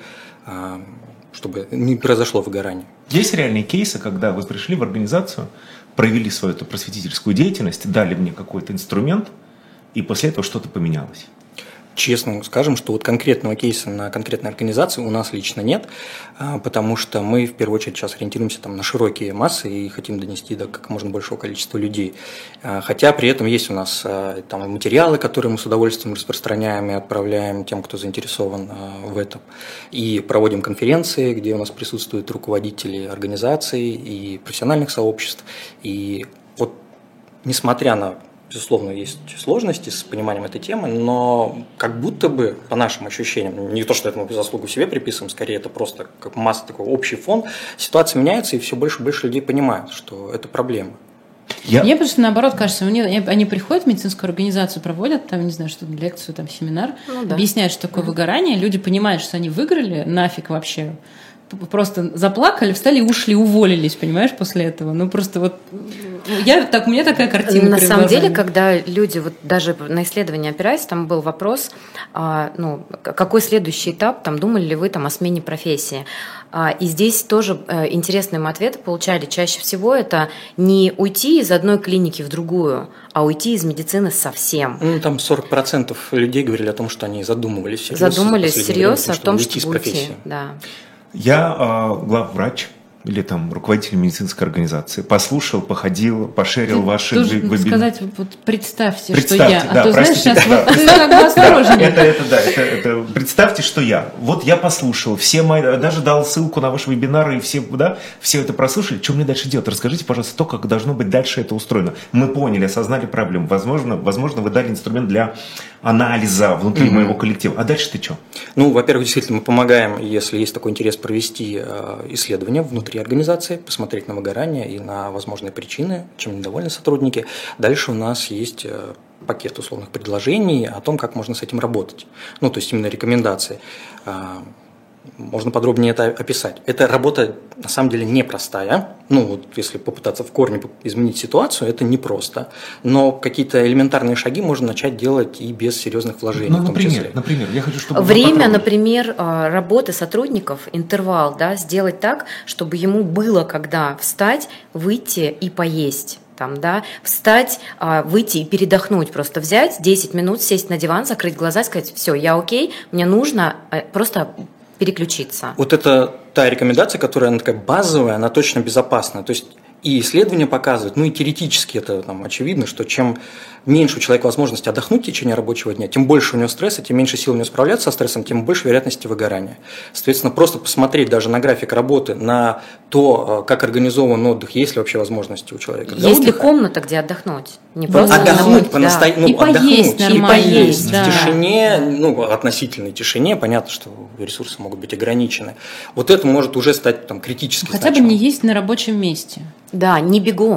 Speaker 3: чтобы не произошло выгорание.
Speaker 2: Есть реальные кейсы, когда вы пришли в организацию, провели свою эту просветительскую деятельность, дали мне какой-то инструмент, и после этого что-то поменялось?
Speaker 3: Честно скажем, что вот конкретного кейса на конкретной организации у нас лично нет, потому что мы в первую очередь сейчас ориентируемся там на широкие массы и хотим донести до как можно большего количества людей. Хотя при этом есть у нас там материалы, которые мы с удовольствием распространяем и отправляем тем, кто заинтересован в этом. И проводим конференции, где у нас присутствуют руководители организаций и профессиональных сообществ. И вот несмотря на безусловно, есть сложности с пониманием этой темы, но как будто бы, по нашим ощущениям, не то, что это мы заслугу себе приписываем, скорее это просто как масса, такой общий фон, ситуация меняется, и все больше и больше людей понимают, что это проблема.
Speaker 1: Я... Мне просто наоборот кажется, мне, они приходят в медицинскую организацию, проводят там, не знаю, что-то, лекцию, там, семинар, ну, да. объясняют, что такое выгорание, люди понимают, что они выиграли, нафиг вообще. Просто заплакали, встали и ушли, уволились, понимаешь, после этого. Ну, просто вот я, так, у меня такая картина.
Speaker 4: На самом деле, когда люди, вот даже на исследование опираясь, там был вопрос, а, ну, какой следующий этап, там, думали ли вы там о смене профессии. А, и здесь тоже а, интересные мы ответы получали. Чаще всего это не уйти из одной клиники в другую, а уйти из медицины совсем.
Speaker 3: Ну, там сорок процентов людей говорили о том, что они задумывались всерьез.
Speaker 4: Задумались всерьез о том, что уйти. Да.
Speaker 2: Я э, главврач или там руководитель медицинской организации, послушал, походил, пошерил
Speaker 1: Ты
Speaker 2: ваши
Speaker 1: вебинары. Сказать, вот представьте,
Speaker 2: представьте,
Speaker 1: что я.
Speaker 2: Да,
Speaker 1: а то,
Speaker 2: простите,
Speaker 1: знаешь, сейчас
Speaker 2: да,
Speaker 1: вот, ты как бы осторожнее.
Speaker 2: Это, это, да, это, это, представьте, что я. Вот я послушал, все мои, даже дал ссылку на ваши вебинары, и все, да, все это прослушали. Что мне дальше делать? Расскажите, пожалуйста, то, как должно быть дальше это устроено. Мы поняли, осознали проблему. Возможно, возможно вы дали инструмент для анализа внутри mm-hmm. моего коллектива. А дальше ты что?
Speaker 3: Ну, во-первых, действительно, мы помогаем, если есть такой интерес, провести исследования внутри организации, посмотреть на выгорание и на возможные причины, чем недовольны сотрудники. Дальше у нас есть пакет условных предложений о том, как можно с этим работать. Ну, то есть именно рекомендации. Можно подробнее это описать. Эта работа на самом деле непростая. Ну, вот если попытаться в корне изменить ситуацию, это непросто. Но какие-то элементарные шаги можно начать делать и без серьезных вложений.
Speaker 2: Ну, например, например, я хочу, чтобы
Speaker 4: время, например, работы сотрудников, интервал, да, сделать так, чтобы ему было когда встать, выйти и поесть. Там, да, встать, выйти и передохнуть, просто взять десять минут, сесть на диван, закрыть глаза и сказать: все, я окей, мне нужно просто переключиться.
Speaker 3: Вот это та рекомендация, которая она такая базовая, она точно безопасна. То есть и исследования показывают, ну и теоретически это там, очевидно, что чем меньше у человека возможности отдохнуть в течение рабочего дня, тем больше у него стресса, тем меньше сил у него справляться со стрессом, тем больше вероятности выгорания. Соответственно, просто посмотреть даже на график работы, на то, как организован отдых, есть ли вообще возможности у человека для
Speaker 4: Есть
Speaker 3: отдыха.
Speaker 4: ли комната, где отдохнуть? Не просто
Speaker 3: отдохнуть по-настоящему,
Speaker 1: да.
Speaker 3: ну, отдохнуть
Speaker 1: и
Speaker 3: поесть
Speaker 1: да.
Speaker 3: в тишине, ну, относительной тишине, понятно, что ресурсы могут быть ограничены. Вот это может уже стать там критически
Speaker 1: Хотя
Speaker 3: значимым.
Speaker 1: бы не есть на рабочем месте.
Speaker 4: Да, не бегом.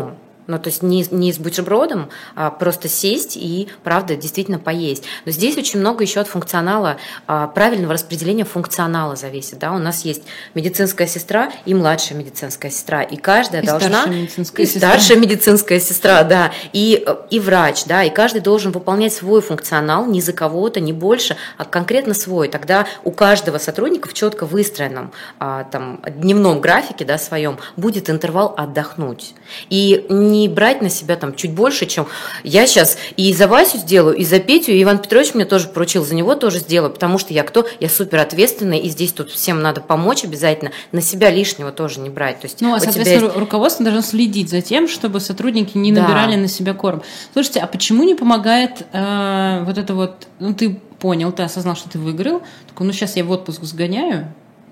Speaker 4: Ну, то есть не, не с бутербродом, а просто сесть и, правда, действительно поесть. Но здесь очень много еще от функционала, правильного распределения функционала зависит. Да? У нас есть медицинская сестра и младшая медицинская сестра, и каждая
Speaker 1: и
Speaker 4: должна...
Speaker 1: Старшая медицинская
Speaker 4: и
Speaker 1: сестра.
Speaker 4: старшая медицинская сестра, да, и, и врач, да, и каждый должен выполнять свой функционал, не за кого-то, не больше, а конкретно свой. Тогда у каждого сотрудника в четко выстроенном там, дневном графике, да, своем будет интервал отдохнуть. И не брать на себя там чуть больше, чем я сейчас и за Васю сделаю, и за Петю, и Иван Петрович мне тоже поручил, за него тоже сделаю, потому что я кто? Я супер ответственная, и здесь тут всем надо помочь обязательно, на себя лишнего тоже не брать. То есть
Speaker 1: ну, а, соответственно,
Speaker 4: есть...
Speaker 1: руководство должно следить за тем, чтобы сотрудники не набирали да. на себя корм. Слушайте, а почему не помогает э, вот это вот, ну, ты понял, ты осознал, что ты выиграл, такой, ну, сейчас я в отпуск сгоняю,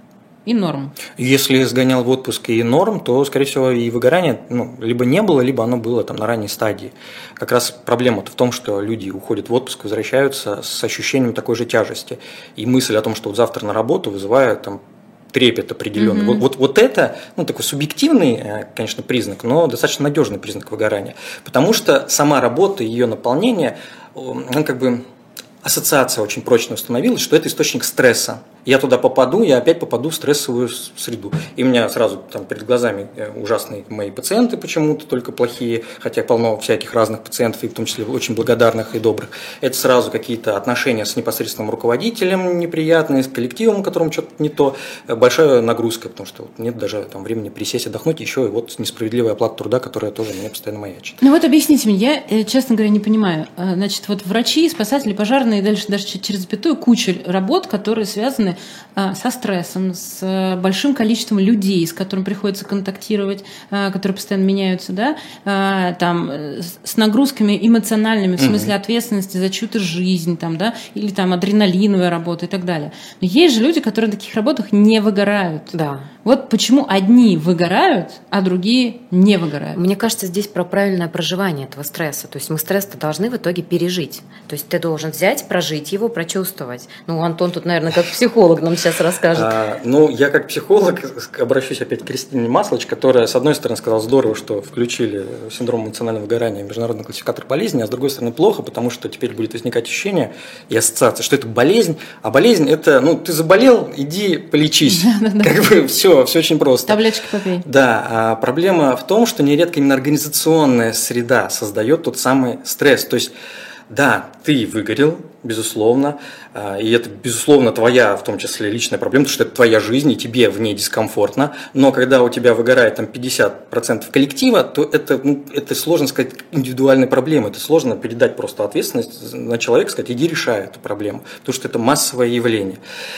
Speaker 1: и норм.
Speaker 3: Если сгонял в отпуск и норм, то, скорее всего, и выгорания ну, либо не было, либо оно было там на ранней стадии. Как раз проблема в том, что люди уходят в отпуск, возвращаются с ощущением такой же тяжести. И мысль о том, что вот завтра на работу, вызывает там трепет определенный. Mm-hmm. Вот, вот, вот это ну, такой субъективный, конечно, признак, но достаточно надежный признак выгорания. Потому что сама работа и ее наполнение, он как бы... ассоциация очень прочно установилась, что это источник стресса. Я туда попаду, я опять попаду в стрессовую среду. И у меня сразу там перед глазами ужасные мои пациенты почему-то, только плохие, хотя полно всяких разных пациентов, и в том числе очень благодарных и добрых. Это сразу какие-то отношения с непосредственным руководителем неприятные, с коллективом, у котором что-то не то. Большая нагрузка, потому что нет даже там времени присесть, отдохнуть, еще и вот несправедливая оплата труда, которая тоже меня постоянно маячит.
Speaker 1: Ну вот объясните мне, я, честно говоря, не понимаю. Значит, вот врачи, спасатели, пожарные, и дальше даже через запятую куча работ, которые связаны со стрессом, с большим количеством людей, с которыми приходится контактировать, которые постоянно меняются, да, там, с нагрузками эмоциональными, в смысле ответственности за чью-то жизнь, там, да, или там адреналиновая работа и так далее. Но есть же люди, которые на таких работах не выгорают.
Speaker 4: Да.
Speaker 1: Вот почему одни выгорают, а другие не выгорают.
Speaker 4: Мне кажется, здесь про правильное проживание этого стресса. То есть мы стресс-то должны в итоге пережить. То есть ты должен взять, прожить его, прочувствовать. Ну, Антон тут, наверное, как психолог нам сейчас расскажет.
Speaker 3: А, ну, я как психолог обращусь опять к Кристине Маслович, которая, с одной стороны, сказала здорово, что включили синдром эмоционального выгорания в международный классификатор болезней, а с другой стороны, плохо, потому что теперь будет возникать ощущение и ассоциация, что это болезнь, а болезнь – это, ну, ты заболел, иди полечись. Как бы все, все очень просто.
Speaker 1: Таблеточки попей.
Speaker 3: Да, а проблема в том, что нередко именно организационная среда создает тот самый стресс. То есть, да, ты выгорел, безусловно, и это, безусловно, твоя, в том числе, личная проблема, потому что это твоя жизнь, и тебе в ней дискомфортно, но когда у тебя выгорает там, пятьдесят процентов коллектива, то это, ну, это сложно сказать индивидуальная проблема, это сложно передать просто ответственность на человека, сказать, иди решай эту проблему, потому что это массовое явление.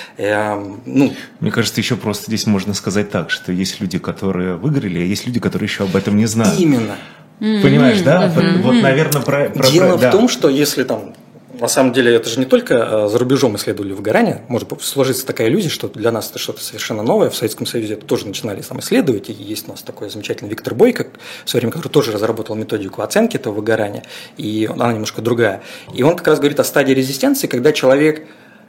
Speaker 3: Э, ну,
Speaker 2: Мне кажется, еще просто здесь можно сказать так, что есть люди, которые выгорели, а есть люди, которые еще об этом не знают.
Speaker 3: Именно.
Speaker 2: Понимаешь, да? Mm-hmm. Вот, наверное, про... про
Speaker 3: Дело
Speaker 2: про,
Speaker 3: в
Speaker 2: да.
Speaker 3: том, что если там... На самом деле, это же не только за рубежом исследовали выгорание. Может сложиться такая иллюзия, что для нас это что-то совершенно новое. В Советском Союзе это тоже начинали сам исследовать. И есть у нас такой замечательный Виктор Бойко, в свое время, который тоже разработал методику оценки этого выгорания. И она немножко другая. И он как раз говорит о стадии резистенции, когда человек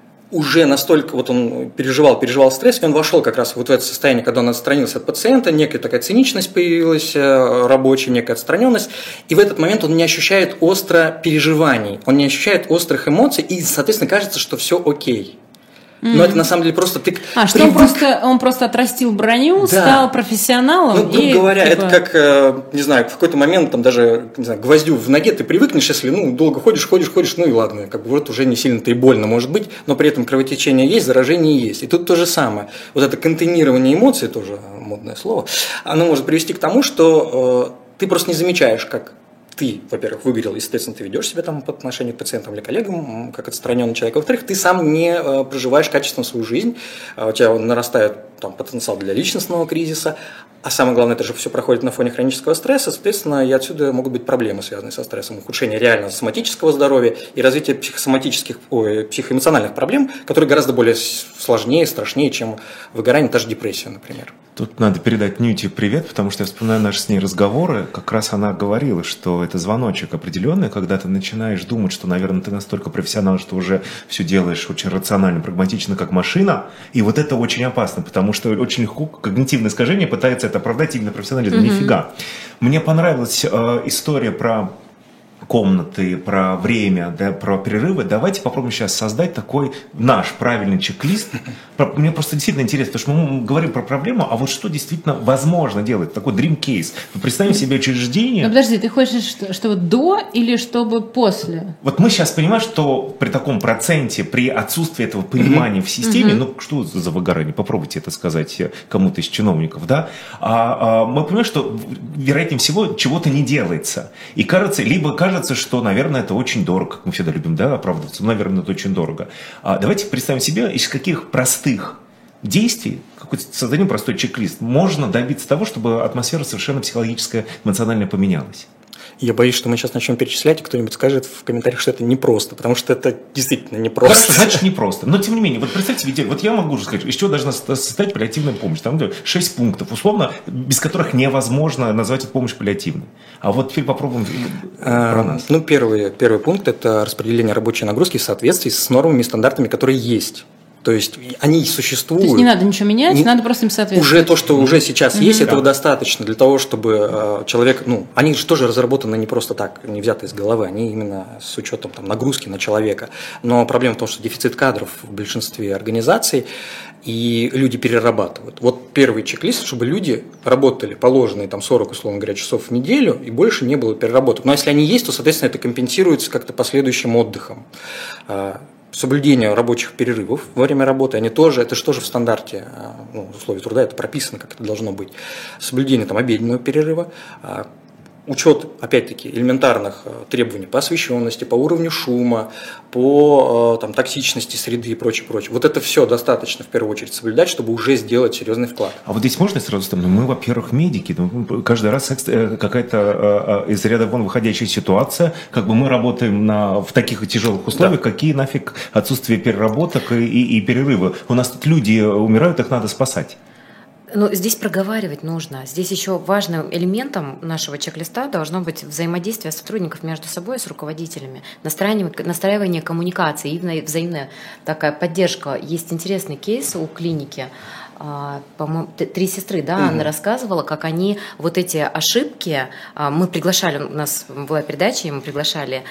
Speaker 3: уже настолько, вот он переживал, переживал стресс, и он вошел как раз вот в это состояние, когда он отстранился от пациента, некая такая циничность появилась, рабочая, некая отстраненность, и в этот момент он не ощущает остро переживаний, он не ощущает острых эмоций, и, соответственно, кажется, что все окей. Но mm. это на самом деле просто ты
Speaker 1: А, что он просто, он просто отрастил броню, да. стал профессионалом.
Speaker 3: Ну, грубо
Speaker 1: и,
Speaker 3: говоря,
Speaker 1: типа...
Speaker 3: это как, не знаю, в какой-то момент там даже, не знаю, гвоздю в ноге ты привыкнешь, если, ну, долго ходишь, ходишь, ходишь, ну и ладно, как бы вот уже не сильно-то и больно может быть, но при этом кровотечение есть, заражение есть. И тут то же самое. Вот это контейнирование эмоций, тоже модное слово, оно может привести к тому, что э, ты просто не замечаешь, как ты, во-первых, выгорел, и, соответственно, ты ведешь себя там по отношению к пациентам или коллегам, как отстраненный человек. Во-вторых, ты сам не э, проживаешь качественно свою жизнь, э, у тебя нарастает там, потенциал для личностного кризиса, а самое главное, это же все проходит на фоне хронического стресса, соответственно, и отсюда могут быть проблемы, связанные со стрессом, ухудшение реально соматического здоровья и развитие психосоматических, ой, психоэмоциональных проблем, которые гораздо более сложнее, страшнее, чем выгорание, та же депрессия, например.
Speaker 2: Тут надо передать Нюте привет, потому что я вспоминаю наши с ней разговоры. Как раз она говорила, что это звоночек определенный, когда ты начинаешь думать, что, наверное, ты настолько профессионал, что уже все делаешь очень рационально, прагматично, как машина. И вот это очень опасно, потому потому что очень легко когнитивное искажение пытается это оправдать именно профессионализм. Mm-hmm. Нифига. Мне понравилась э, история про комнаты, про время, да, про перерывы. Давайте попробуем сейчас создать такой наш правильный чек-лист. Мне просто действительно интересно, потому что мы говорим про проблему, а вот что действительно возможно делать, такой dream case. Представим себе учреждение.
Speaker 1: Но подожди, ты хочешь, что, чтобы до или чтобы после?
Speaker 2: Вот мы сейчас понимаем, что при таком проценте, при отсутствии этого понимания mm-hmm. в системе, mm-hmm. ну что за выгорание, попробуйте это сказать кому-то из чиновников, да, а, а, мы понимаем, что вероятнее всего чего-то не делается. И кажется, либо кажется, Кажется, что, наверное, это очень дорого, как мы всегда любим, да, оправдываться, наверное, это очень дорого. А давайте представим себе, из каких простых действий, какой-то создадим простой чек-лист, можно добиться того, чтобы атмосфера совершенно психологическая, эмоциональная поменялась.
Speaker 3: Я боюсь, что мы сейчас начнем перечислять, и кто-нибудь скажет в комментариях, что это непросто, потому что это действительно непросто.
Speaker 2: Хорошо, значит, непросто. Но, тем не менее, вот представьте себе, вот я могу уже сказать, из чего должна состоять паллиативная помощь. Там шесть пунктов, условно, без которых невозможно назвать эту помощь паллиативной. А вот теперь попробуем а, про нас.
Speaker 3: Ну, первый, первый пункт – это распределение рабочей нагрузки в соответствии с нормами и стандартами, которые есть. То есть они существуют.
Speaker 1: То есть не надо ничего менять, не, надо просто им соответствовать.
Speaker 3: Уже то, что уже сейчас mm-hmm. есть,
Speaker 2: да.
Speaker 3: этого достаточно для того, чтобы э, человек, ну, они же тоже разработаны не просто так, не взяты из головы, они именно с учетом там, нагрузки на человека. Но проблема в том, что дефицит кадров в большинстве организаций, и люди перерабатывают. Вот первый чек-лист, чтобы люди работали положенные там сорок, условно говоря, часов в неделю, и больше не было переработок. Но если они есть, то, соответственно, это компенсируется как-то последующим отдыхом. Соблюдение рабочих перерывов во время работы, они тоже, это же тоже в стандарте, ну, условий труда, это прописано, как это должно быть. Соблюдение там, обеденного перерыва, учет, опять-таки, элементарных требований по освещенности, по уровню шума, по там, токсичности среды и прочее, прочее. Вот это все достаточно в первую очередь соблюдать, чтобы уже сделать серьезный вклад.
Speaker 2: А вот здесь можно сразу сказать, мы, во-первых, медики, каждый раз какая-то из ряда вон выходящая ситуация, как бы мы работаем на, в таких тяжелых условиях, да. Какие нафиг отсутствие переработок и, и, и перерывы. У нас тут люди умирают, их надо спасать.
Speaker 4: Ну, здесь проговаривать нужно. Здесь еще важным элементом нашего чек-листа должно быть взаимодействие сотрудников между собой и с руководителями, настраивание, настраивание коммуникации и взаимная такая поддержка. Есть интересный кейс у клиники. По-моему, три сестры, да, угу. Анна рассказывала, как они вот эти ошибки, мы приглашали, у нас была передача, и мы приглашали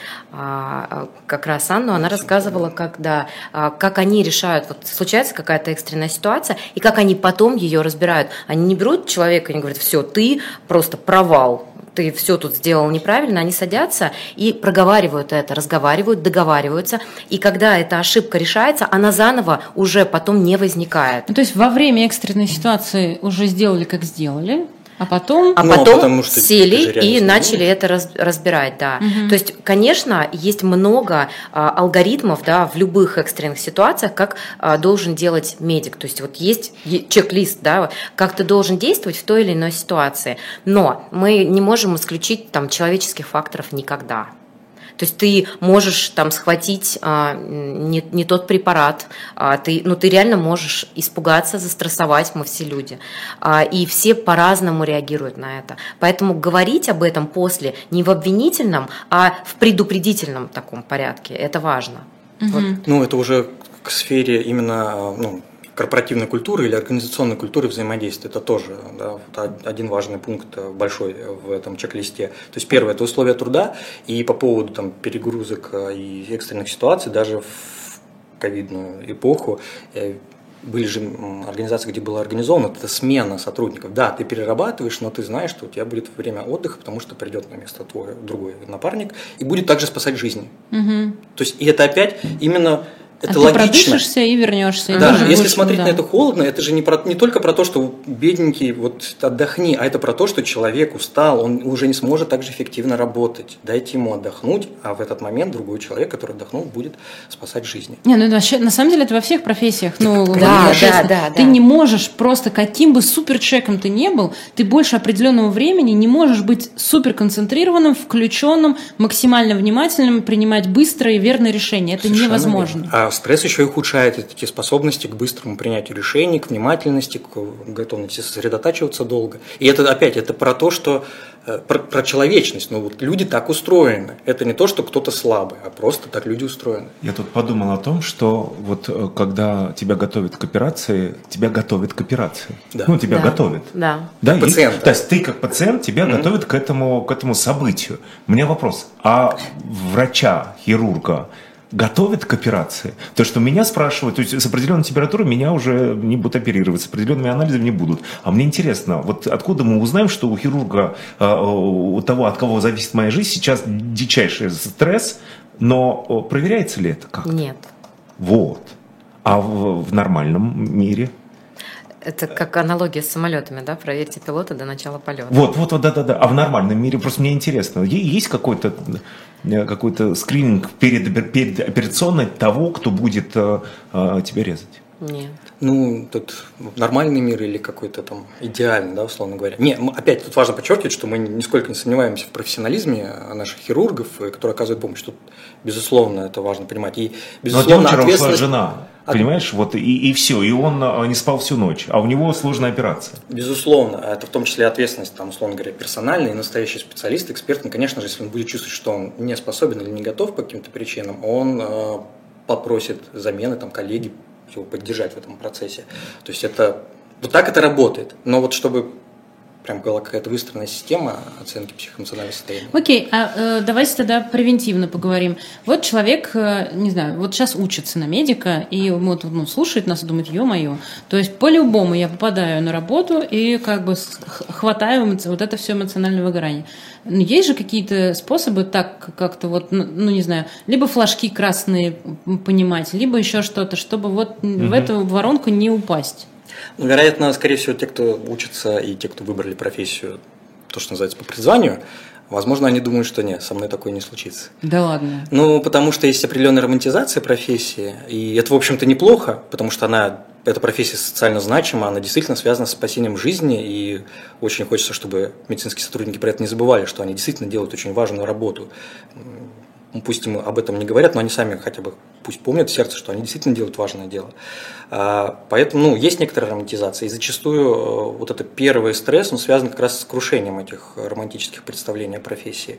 Speaker 4: как раз Анну, она рассказывала, как, да, как они решают, вот случается какая-то экстренная ситуация, и как они потом ее разбирают. Они не берут человека и не говорят, все, ты просто провал, ты все тут сделал неправильно, они садятся и проговаривают это, разговаривают, договариваются, и когда эта ошибка решается, она заново уже потом не возникает.
Speaker 1: Ну, то есть во время экстренной ситуации уже сделали, как сделали, а потом,
Speaker 4: а потом сели и начали это раз, разбирать, да. Угу. То есть, конечно, есть много а, алгоритмов, да, в любых экстренных ситуациях, как а, должен делать медик. То есть вот есть чек-лист, да, как ты должен действовать в той или иной ситуации. Но мы не можем исключить там человеческих факторов никогда. То есть ты можешь там схватить а, не, не тот препарат, а, ты, ну, ты реально можешь испугаться, застрессовать, мы все люди. А, и все по-разному реагируют на это. Поэтому говорить об этом после не в обвинительном, а в предупредительном таком порядке. Это важно.
Speaker 3: Угу. Вот. Ну, это уже к сфере именно... Ну, корпоративной культуры или организационной культуры взаимодействия. Это тоже, да, один важный пункт большой в этом чек-листе. То есть первое – это условия труда, и по поводу там, перегрузок и экстренных ситуаций, даже в ковидную эпоху, были же организации, где было организовано, это смена сотрудников. Да, ты перерабатываешь, но ты знаешь, что у тебя будет время отдыха, потому что придет на место твой другой напарник и будет также спасать жизни. Угу. То есть, и это опять именно... Это
Speaker 1: а
Speaker 3: логично.
Speaker 1: Ты продышишься и вернешься.
Speaker 3: Да, и если смотреть да. на это холодно, это же не, про, не только про то, что бедненький, вот отдохни, а это про то, что человек устал, он уже не сможет так же эффективно работать. Дайте ему отдохнуть, а в этот момент другой человек, который отдохнул, будет спасать жизни.
Speaker 1: Не, ну вообще, на самом деле это во всех профессиях. Ну,
Speaker 4: да, да, да,
Speaker 1: ты
Speaker 4: да.
Speaker 1: не можешь просто, каким бы суперчеком ты не был, ты больше определенного времени не можешь быть суперконцентрированным, включенным, максимально внимательным, принимать быстрое и верное решение. Это совершенно невозможно.
Speaker 3: Верно. А стресс еще и ухудшает эти способности к быстрому принятию решений, к внимательности, к готовности сосредотачиваться долго. И это опять, это про то, что про, про человечность. Ну, вот люди так устроены. Это не то, что кто-то слабый, а просто так люди устроены.
Speaker 2: Я тут подумал о том, что вот когда тебя готовят к операции, тебя готовят к операции.
Speaker 3: Да.
Speaker 2: Ну, тебя
Speaker 4: да.
Speaker 2: готовят.
Speaker 4: Да.
Speaker 2: Да,
Speaker 3: пациент.
Speaker 2: И, то есть ты как пациент, тебя mm-hmm. готовят к этому, к этому событию. У меня вопрос. А врача, хирурга готовят к операции? То, что меня спрашивают, то есть с определенной температурой меня уже не будут оперировать, с определенными анализами не будут. А мне интересно, вот откуда мы узнаем, что у хирурга, у того, от кого зависит моя жизнь, сейчас дичайший стресс, но проверяется ли это как-то?
Speaker 4: Нет.
Speaker 2: Вот. А в, в нормальном мире?
Speaker 4: Это как аналогия с самолетами, да? Проверьте пилота до начала полета.
Speaker 2: Вот, вот, вот, да, да, да. А в нормальном мире просто мне интересно, есть какой-то какой-то скрининг перед, перед операционной того, кто будет а, а, тебя резать?
Speaker 4: Нет.
Speaker 3: Ну, тут нормальный мир или какой-то там идеальный, да, условно говоря. Не, опять тут важно подчеркивать, что мы нисколько не сомневаемся в профессионализме наших хирургов, которые оказывают помощь. Тут, безусловно, это важно понимать. И, безусловно,
Speaker 2: но
Speaker 3: ответственность...
Speaker 2: ушла жена, понимаешь, вот и, и все, и он не спал всю ночь, а у него сложная операция.
Speaker 3: Безусловно, это в том числе ответственность, там, условно говоря, персональный, настоящий специалист, эксперт. Ну, конечно же, если он будет чувствовать, что он не способен или не готов по каким-то причинам, он э, попросит замены, там, коллеги, его поддержать в этом процессе. То есть это вот так это работает. Но вот чтобы прям была какая-то выстроенная система оценки психоэмоционального состояния.
Speaker 1: Окей, а э, давайте тогда превентивно поговорим. Вот человек, э, не знаю, вот сейчас учится на медика, и вот, ну, слушает нас и думает, ё-моё. То есть по-любому я попадаю на работу и как бы хватаю вот это все эмоциональное выгорание. Но есть же какие-то способы так как-то вот, ну, ну не знаю, либо флажки красные понимать, либо еще что-то, чтобы вот mm-hmm. в эту воронку не упасть.
Speaker 3: Ну, вероятно, скорее всего, те, кто учится, и те, кто выбрали профессию, то, что называется, по призванию, возможно, они думают, что нет, со мной такое не случится.
Speaker 1: Да ладно.
Speaker 3: Ну, потому что есть определенная романтизация профессии, и это, в общем-то, неплохо, потому что она, эта профессия социально значима, она действительно связана с спасением жизни, и очень хочется, чтобы медицинские сотрудники про это не забывали, что они действительно делают очень важную работу. Пусть им об этом не говорят, но они сами хотя бы пусть помнят в сердце, что они действительно делают важное дело. Поэтому, ну, есть некоторая романтизация, и зачастую вот это первый стресс, он связан как раз с крушением этих романтических представлений о профессии.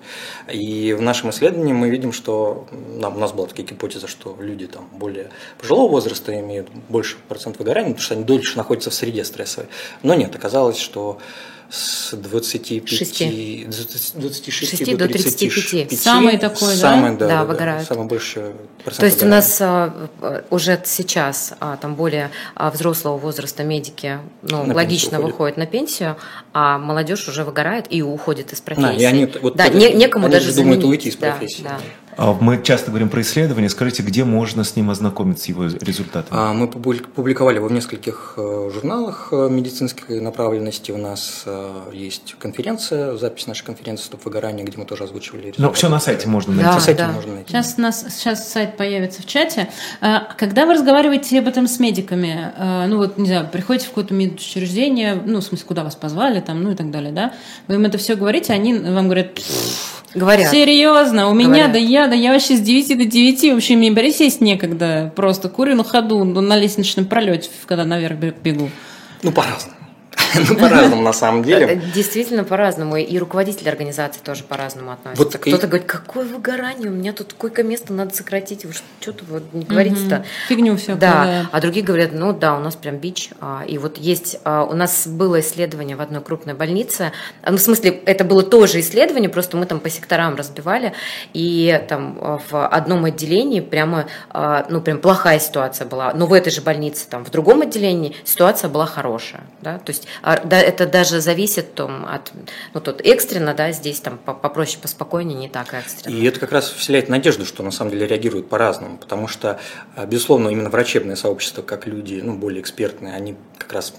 Speaker 3: И в нашем исследовании мы видим, что нам, у нас была такая гипотеза, что люди там более пожилого возраста имеют больше процент выгорания, потому что они дольше находятся в среде стрессовой. Но нет, оказалось, что с двадцати пяти, двадцати шести до тридцати пяти.
Speaker 1: Самый такой,
Speaker 3: самый, да?
Speaker 4: Да,
Speaker 3: да,
Speaker 4: выгорают.
Speaker 3: Самый большой процент.
Speaker 4: То есть
Speaker 3: выгорания.
Speaker 4: у нас а, уже сейчас а, там более а, взрослого возраста медики, ну,
Speaker 3: на
Speaker 4: логично
Speaker 3: уходят.
Speaker 4: выходят на пенсию, а молодежь уже выгорает и уходит из профессии.
Speaker 3: Да, и они, вот
Speaker 4: да,
Speaker 3: это,
Speaker 4: не, некому
Speaker 3: они
Speaker 4: даже
Speaker 3: же думают
Speaker 4: заменить.
Speaker 3: уйти из
Speaker 4: Да,
Speaker 3: профессии.
Speaker 4: да.
Speaker 2: Мы часто говорим про исследования. Скажите, где можно с ним ознакомиться, с его результатами?
Speaker 3: Мы публиковали его в нескольких журналах медицинской направленности. У нас есть конференция, запись нашей конференции «Стоп выгорание», где мы тоже озвучивали результаты.
Speaker 2: Но все на сайте можно найти.
Speaker 4: Да,
Speaker 3: На сайте
Speaker 4: да.
Speaker 3: можно найти.
Speaker 1: Сейчас, нас, сейчас сайт появится в чате. Когда вы разговариваете об этом с медиками, ну вот, не знаю, приходите в какое-то медучреждение, ну, в смысле, куда вас позвали, там, ну и так далее, да? Вы им это все говорите, они вам говорят...
Speaker 4: Говорят.
Speaker 1: Серьезно, у меня,
Speaker 4: Говорят.
Speaker 1: да я, да я вообще с девяти до девяти, вообще мне присесть некогда, просто курю на ходу, на лестничном пролете, когда наверх бегу.
Speaker 3: Ну, по-разному. Ну, по-разному, на самом деле.
Speaker 4: Действительно по-разному. И руководители организации тоже по-разному относятся.
Speaker 3: Вот
Speaker 4: Кто-то
Speaker 3: и...
Speaker 4: говорит, какое выгорание, у меня тут койко-место надо сократить. Вы что-то вот не говорите-то.
Speaker 1: Угу. Фигню всякую,
Speaker 4: да.
Speaker 1: да.
Speaker 4: А другие говорят, ну да, у нас прям бич. И вот есть, у нас было исследование в одной крупной больнице. Ну, в смысле, это было тоже исследование, просто мы там по секторам разбивали. И там в одном отделении прямо, ну, прям плохая ситуация была. Но в этой же больнице, там, в другом отделении ситуация была хорошая. Да? То есть да, это даже зависит там, от, ну, тут экстренно, да, здесь там попроще, поспокойнее, не так экстренно.
Speaker 3: И это как раз вселяет надежду, что на самом деле реагируют по-разному, потому что, безусловно, именно врачебное сообщество, как люди, ну, более экспертные, они как раз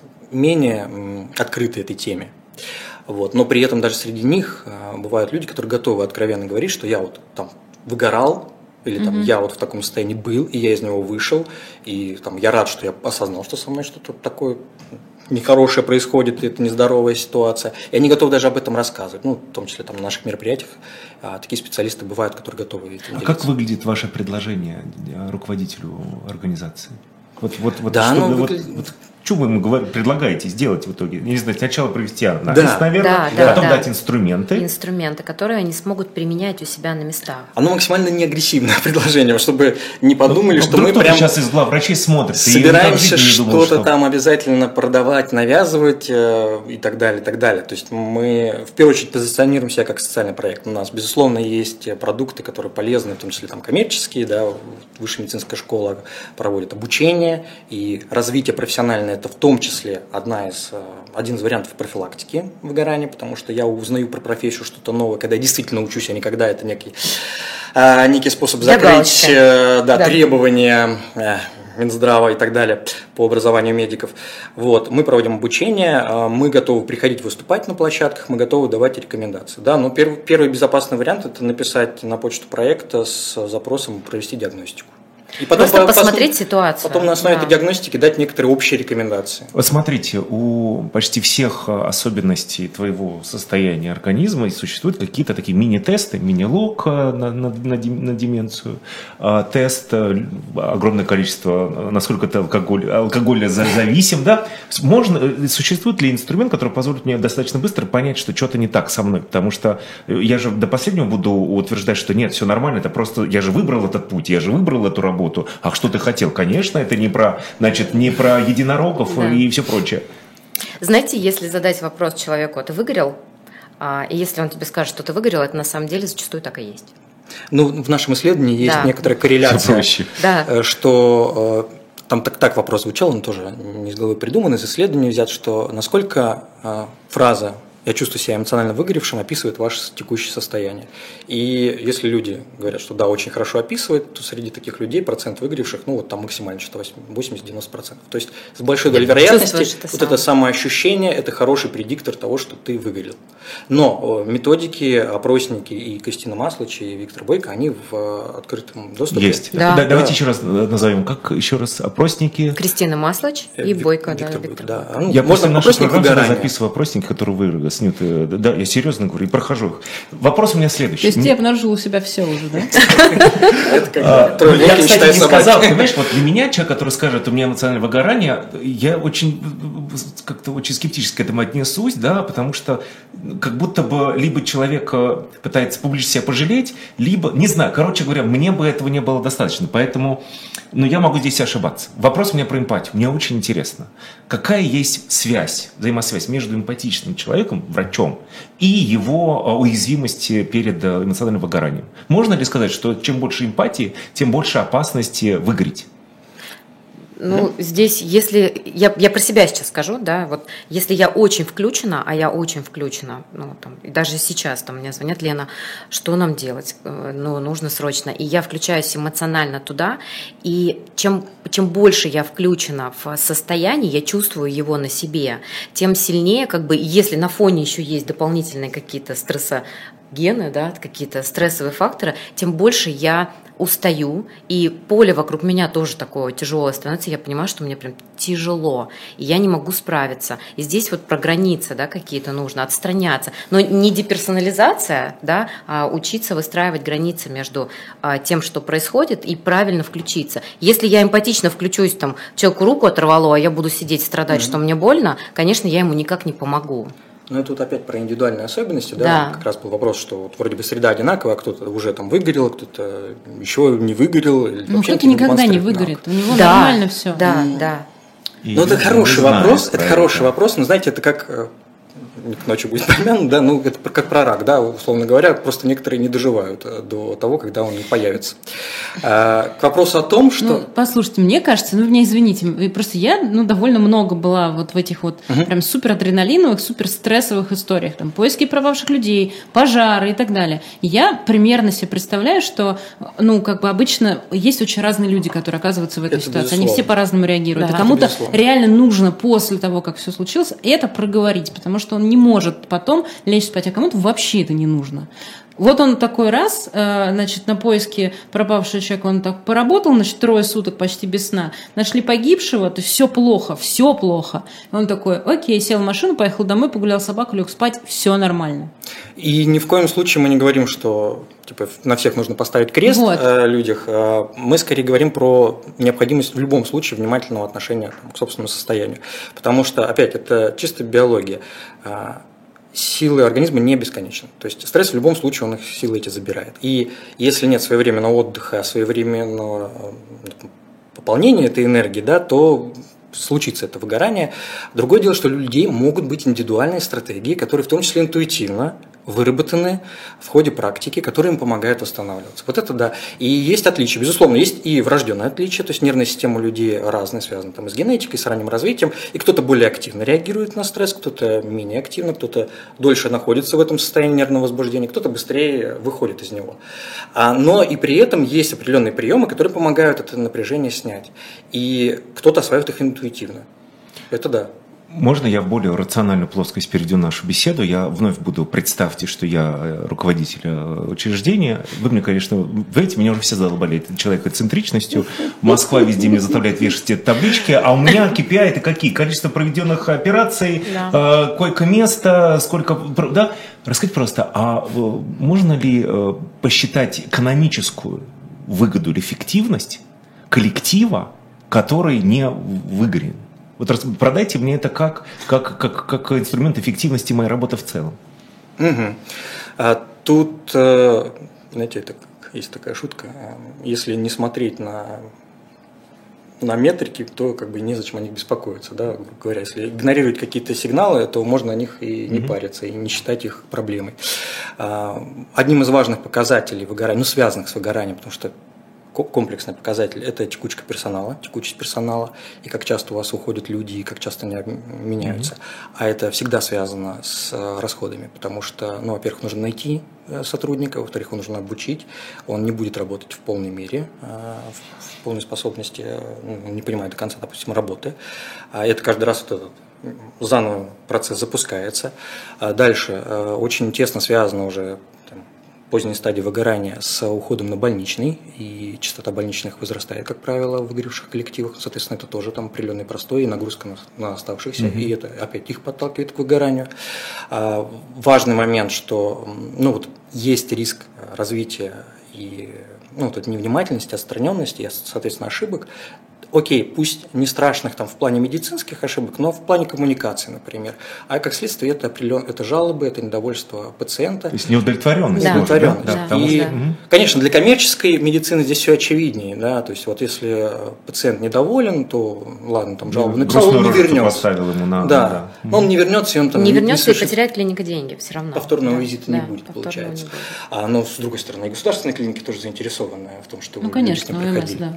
Speaker 3: менее открыты этой теме. Вот. Но при этом даже среди них бывают люди, которые готовы откровенно говорить, что я вот там выгорал, или там, mm-hmm. я вот в таком состоянии был, и я из него вышел, и там, я рад, что я осознал, что со мной что-то такое нехорошее происходит, это нездоровая ситуация. И они готовы даже об этом рассказывать. Ну, в том числе там, на наших мероприятиях а, такие специалисты бывают, которые готовы этим делиться.
Speaker 2: А как выглядит ваше предложение руководителю организации? Вот, вот, вот,
Speaker 3: да,
Speaker 2: чтобы,
Speaker 3: оно
Speaker 2: вот,
Speaker 3: выглядит...
Speaker 2: вот, Что вы ему говор- предлагаете сделать в итоге? Не знаю, сначала провести анализ,
Speaker 3: Да.
Speaker 2: наверное,
Speaker 4: Да,
Speaker 2: потом
Speaker 4: да,
Speaker 2: дать
Speaker 4: да.
Speaker 2: инструменты.
Speaker 4: Инструменты, которые они смогут применять у себя на местах.
Speaker 3: Оно максимально неагрессивное предложение, чтобы не подумали,
Speaker 2: Ну,
Speaker 3: что
Speaker 2: вдруг
Speaker 3: мы
Speaker 2: кто-то
Speaker 3: прям
Speaker 2: сейчас из главврачей смотрит.
Speaker 3: собираемся что-то там обязательно продавать, навязывать э, и так далее, и так далее. То есть мы в первую очередь позиционируем себя как социальный проект. У нас, безусловно, есть продукты, которые полезны, в том числе там коммерческие, да, высшая медицинская школа проводит обучение и развитие профессиональное, это в том числе одна из, один из вариантов профилактики выгорания, потому что я узнаю про профессию что-то новое, когда я действительно учусь, а не когда это некий, некий способ закрыть да, да. требования Минздрава и так далее по образованию медиков. Вот. Мы проводим обучение, мы готовы приходить выступать на площадках, мы готовы давать рекомендации. Да, но первый, первый безопасный вариант – это написать на почту проекта с запросом провести диагностику. И потом
Speaker 4: Просто
Speaker 3: по,
Speaker 4: посмотреть
Speaker 3: пос,
Speaker 4: ситуацию.
Speaker 3: Потом на основе
Speaker 4: да.
Speaker 3: этой диагностики дать некоторые общие рекомендации.
Speaker 2: Вот смотрите, у почти всех особенностей твоего состояния организма существуют какие-то такие мини-тесты, мини-лог на, на, на, на деменцию, тест, огромное количество, насколько ты алкоголь, алкоголя зависим, да? Можно, существует ли инструмент, который позволит мне достаточно быстро понять, что что-то не так со мной? Потому что я же до последнего буду утверждать, что нет, все нормально, это просто я же выбрал этот путь, я же выбрал эту работу. А что ты хотел? Конечно, это не про, значит, не про единорогов да. и все прочее.
Speaker 4: Знаете, если задать вопрос человеку, а ты выгорел? И если он тебе скажет, что ты выгорел, это на самом деле зачастую так и есть.
Speaker 3: Ну, в нашем исследовании есть
Speaker 4: да.
Speaker 3: некоторая корреляция,
Speaker 4: да.
Speaker 3: что там так, так вопрос звучал, он тоже не с головы придуман, из исследования взят, что насколько фраза «я чувствую себя эмоционально выгоревшим» описывает ваше текущее состояние. И если люди говорят, что да, очень хорошо описывает, то среди таких людей процент выгоревших, ну вот там максимально что-то восемьдесят-девяносто процентов. То есть с большой долей вероятности это вот это самоощущение – это хороший предиктор того, что ты выгорел. Но методики, опросники и Кристина Маслач, и Виктор Бойко, они в открытом доступе.
Speaker 2: Есть.
Speaker 3: Да.
Speaker 2: Да, давайте да. еще раз назовем, как еще раз опросники.
Speaker 4: Кристина Маслач и Бойко.
Speaker 3: Виктор
Speaker 4: да,
Speaker 3: Бойко, да. Ну,
Speaker 2: я просто в нашей программе записываю опросники, которые вы снюты. Да, я серьезно говорю, и прохожу их. Вопрос у меня следующий.
Speaker 1: То есть ты обнаружил у себя все уже, да?
Speaker 2: Я, кстати, не сказал, понимаешь, вот для меня, человек, который скажет, у меня эмоциональное выгорание, я очень как-то очень скептически к этому отнесусь, да, потому что как будто бы либо человек пытается публично себя пожалеть, либо, не знаю, короче говоря, мне бы этого не было достаточно, поэтому, ну, я могу здесь ошибаться. Вопрос у меня про эмпатию, мне очень интересно, какая есть связь, взаимосвязь между эмпатичным человеком, врачом, и его уязвимости перед эмоциональным выгоранием. Можно ли сказать, что чем больше эмпатии, тем больше опасности выгореть?
Speaker 4: Ну, здесь, если, я, я про себя сейчас скажу, да, вот, если я очень включена, а я очень включена, ну, там, и даже сейчас, там, мне звонят, Лена, что нам делать, ну, нужно срочно, и я включаюсь эмоционально туда, и чем, чем больше я включена в состояние, я чувствую его на себе, тем сильнее, как бы, если на фоне еще есть дополнительные какие-то стрессогены, да, какие-то стрессовые факторы, тем больше я устаю, и поле вокруг меня тоже такое тяжелое становится, я понимаю, что мне прям тяжело, и я не могу справиться. И здесь вот про границы, да, какие-то нужно, отстраняться. Но не деперсонализация, да, а учиться выстраивать границы между а, тем, что происходит, и правильно включиться. Если я эмпатично включусь, там, человеку руку оторвало, а я буду сидеть страдать, mm-hmm. что мне больно, конечно, я ему никак не помогу.
Speaker 3: Ну, это тут опять про индивидуальные особенности, да?
Speaker 4: да.
Speaker 3: Как раз был вопрос, что вот вроде бы среда одинаковая, кто-то уже там выгорел, кто-то еще не выгорел. Или
Speaker 1: ну, кто-то никогда не выгорит, у него
Speaker 4: да,
Speaker 1: нормально все.
Speaker 4: Да, и, да.
Speaker 3: Ну, это хороший вопрос, это хороший вопрос, но, знаете, это как... ночью будет помянут, да, ну, это как про рак, да, условно говоря, просто некоторые не доживают до того, когда он не появится. А, к вопросу о том, что...
Speaker 1: Ну, послушайте, мне кажется, ну, меня извините, просто я, ну, довольно много была вот в этих вот uh-huh. прям суперадреналиновых, суперстрессовых историях, там, поиски пропавших людей, пожары и так далее. И я примерно себе представляю, что, ну, как бы обычно есть очень разные люди, которые оказываются в этой это ситуации, безусловно. Они все по-разному реагируют, да, и кому-то реально нужно после того, как все случилось, это проговорить, потому что он не может потом лечь спать, а кому-то вообще это не нужно. Вот он такой раз, значит, на поиске пропавшего человека, он так поработал, значит, трое суток почти без сна, нашли погибшего, то есть все плохо, все плохо. И он такой, окей, сел в машину, поехал домой, погулял собаку, лег спать, все нормально.
Speaker 3: И ни в коем случае мы не говорим, что типа, на всех нужно поставить крест
Speaker 1: вот.
Speaker 3: э, людях. Э, мы скорее говорим про необходимость в любом случае внимательного отношения там, к собственному состоянию. Потому что, опять, это чисто биология. Э, силы организма не бесконечны. То есть стресс в любом случае он их силы эти забирает. И если нет своевременного отдыха, своевременного пополнения этой энергии, да, то случится это выгорание. Другое дело, что у людей могут быть индивидуальные стратегии, которые в том числе интуитивно выработаны в ходе практики, которые им помогают восстанавливаться. Вот это да. И есть отличия. Безусловно, есть и врожденные отличия, то есть нервная система у людей разная, связана там и с генетикой, и с ранним развитием, и кто-то более активно реагирует на стресс, кто-то менее активно, кто-то дольше находится в этом состоянии нервного возбуждения, кто-то быстрее выходит из него. Но и при этом есть определенные приемы, которые помогают это напряжение снять. И кто-то осваивает их интуитивно. Это да.
Speaker 2: Можно я в более рациональную плоскость перейду нашу беседу? Я вновь буду, представьте, что я руководитель учреждения. Вы мне, конечно, знаете, меня уже все задолбали этой человекоцентричностью. Москва везде мне заставляет вешать эти таблички, а у меня кей пи ай это какие? Количество проведенных операций, да. э, койко-место, сколько... Да? Расскажите просто, а можно ли э, посчитать экономическую выгоду или эффективность коллектива, который не выгорен? Вот продайте мне это как, как, как, как инструмент эффективности моей работы в целом.
Speaker 3: Угу. А тут, знаете, это, есть такая шутка, если не смотреть на, на метрики, то как бы незачем о них беспокоиться. Да? Грубо говоря, если игнорировать какие-то сигналы, то можно о них и не угу. париться, и не считать их проблемой. Одним из важных показателей выгорания, ну связанных с выгоранием, потому что комплексный показатель – это текучка персонала, текучесть персонала, и как часто у вас уходят люди, и как часто они меняются. Mm-hmm. А это всегда связано с расходами, потому что, ну, во-первых, нужно найти сотрудника, во-вторых, его нужно обучить, он не будет работать в полной мере, в полной способности, он не понимает до конца, допустим, работы. Это каждый раз вот этот заново процесс запускается. Дальше очень тесно связано уже поздней стадии выгорания с уходом на больничный, и частота больничных возрастает, как правило, в выгоревших коллективах. Соответственно, это тоже там определенный простой и нагрузка на, на оставшихся, mm-hmm. и это опять их подталкивает к выгоранию. А, важный момент, что ну, вот, есть риск развития и ну, вот, невнимательности, отстраненности и, соответственно, ошибок. Окей, пусть не страшных там в плане медицинских ошибок, но в плане коммуникации, например. А как следствие это, это жалобы, это недовольство пациента.
Speaker 2: То есть неудовлетворенность.
Speaker 3: Да. Неудовлетворенность.
Speaker 2: Да,
Speaker 3: да, и, да. Конечно, для коммерческой медицины здесь все очевиднее. Да? То есть вот если пациент недоволен, то ладно, там жалобу написал, он не вернется. Ему на, да. Да. Он не вернется, и он там
Speaker 4: не,
Speaker 3: не
Speaker 4: вернется и потеряет клиника деньги все равно.
Speaker 3: Повторного
Speaker 4: да.
Speaker 3: визита
Speaker 4: да.
Speaker 3: не будет,
Speaker 4: Повторного
Speaker 3: получается.
Speaker 4: Не будет.
Speaker 3: А, но с другой стороны, и государственные клиники тоже заинтересованы в том, что
Speaker 1: ну,
Speaker 3: вы
Speaker 1: конечно,
Speaker 3: не приходили.
Speaker 1: Да.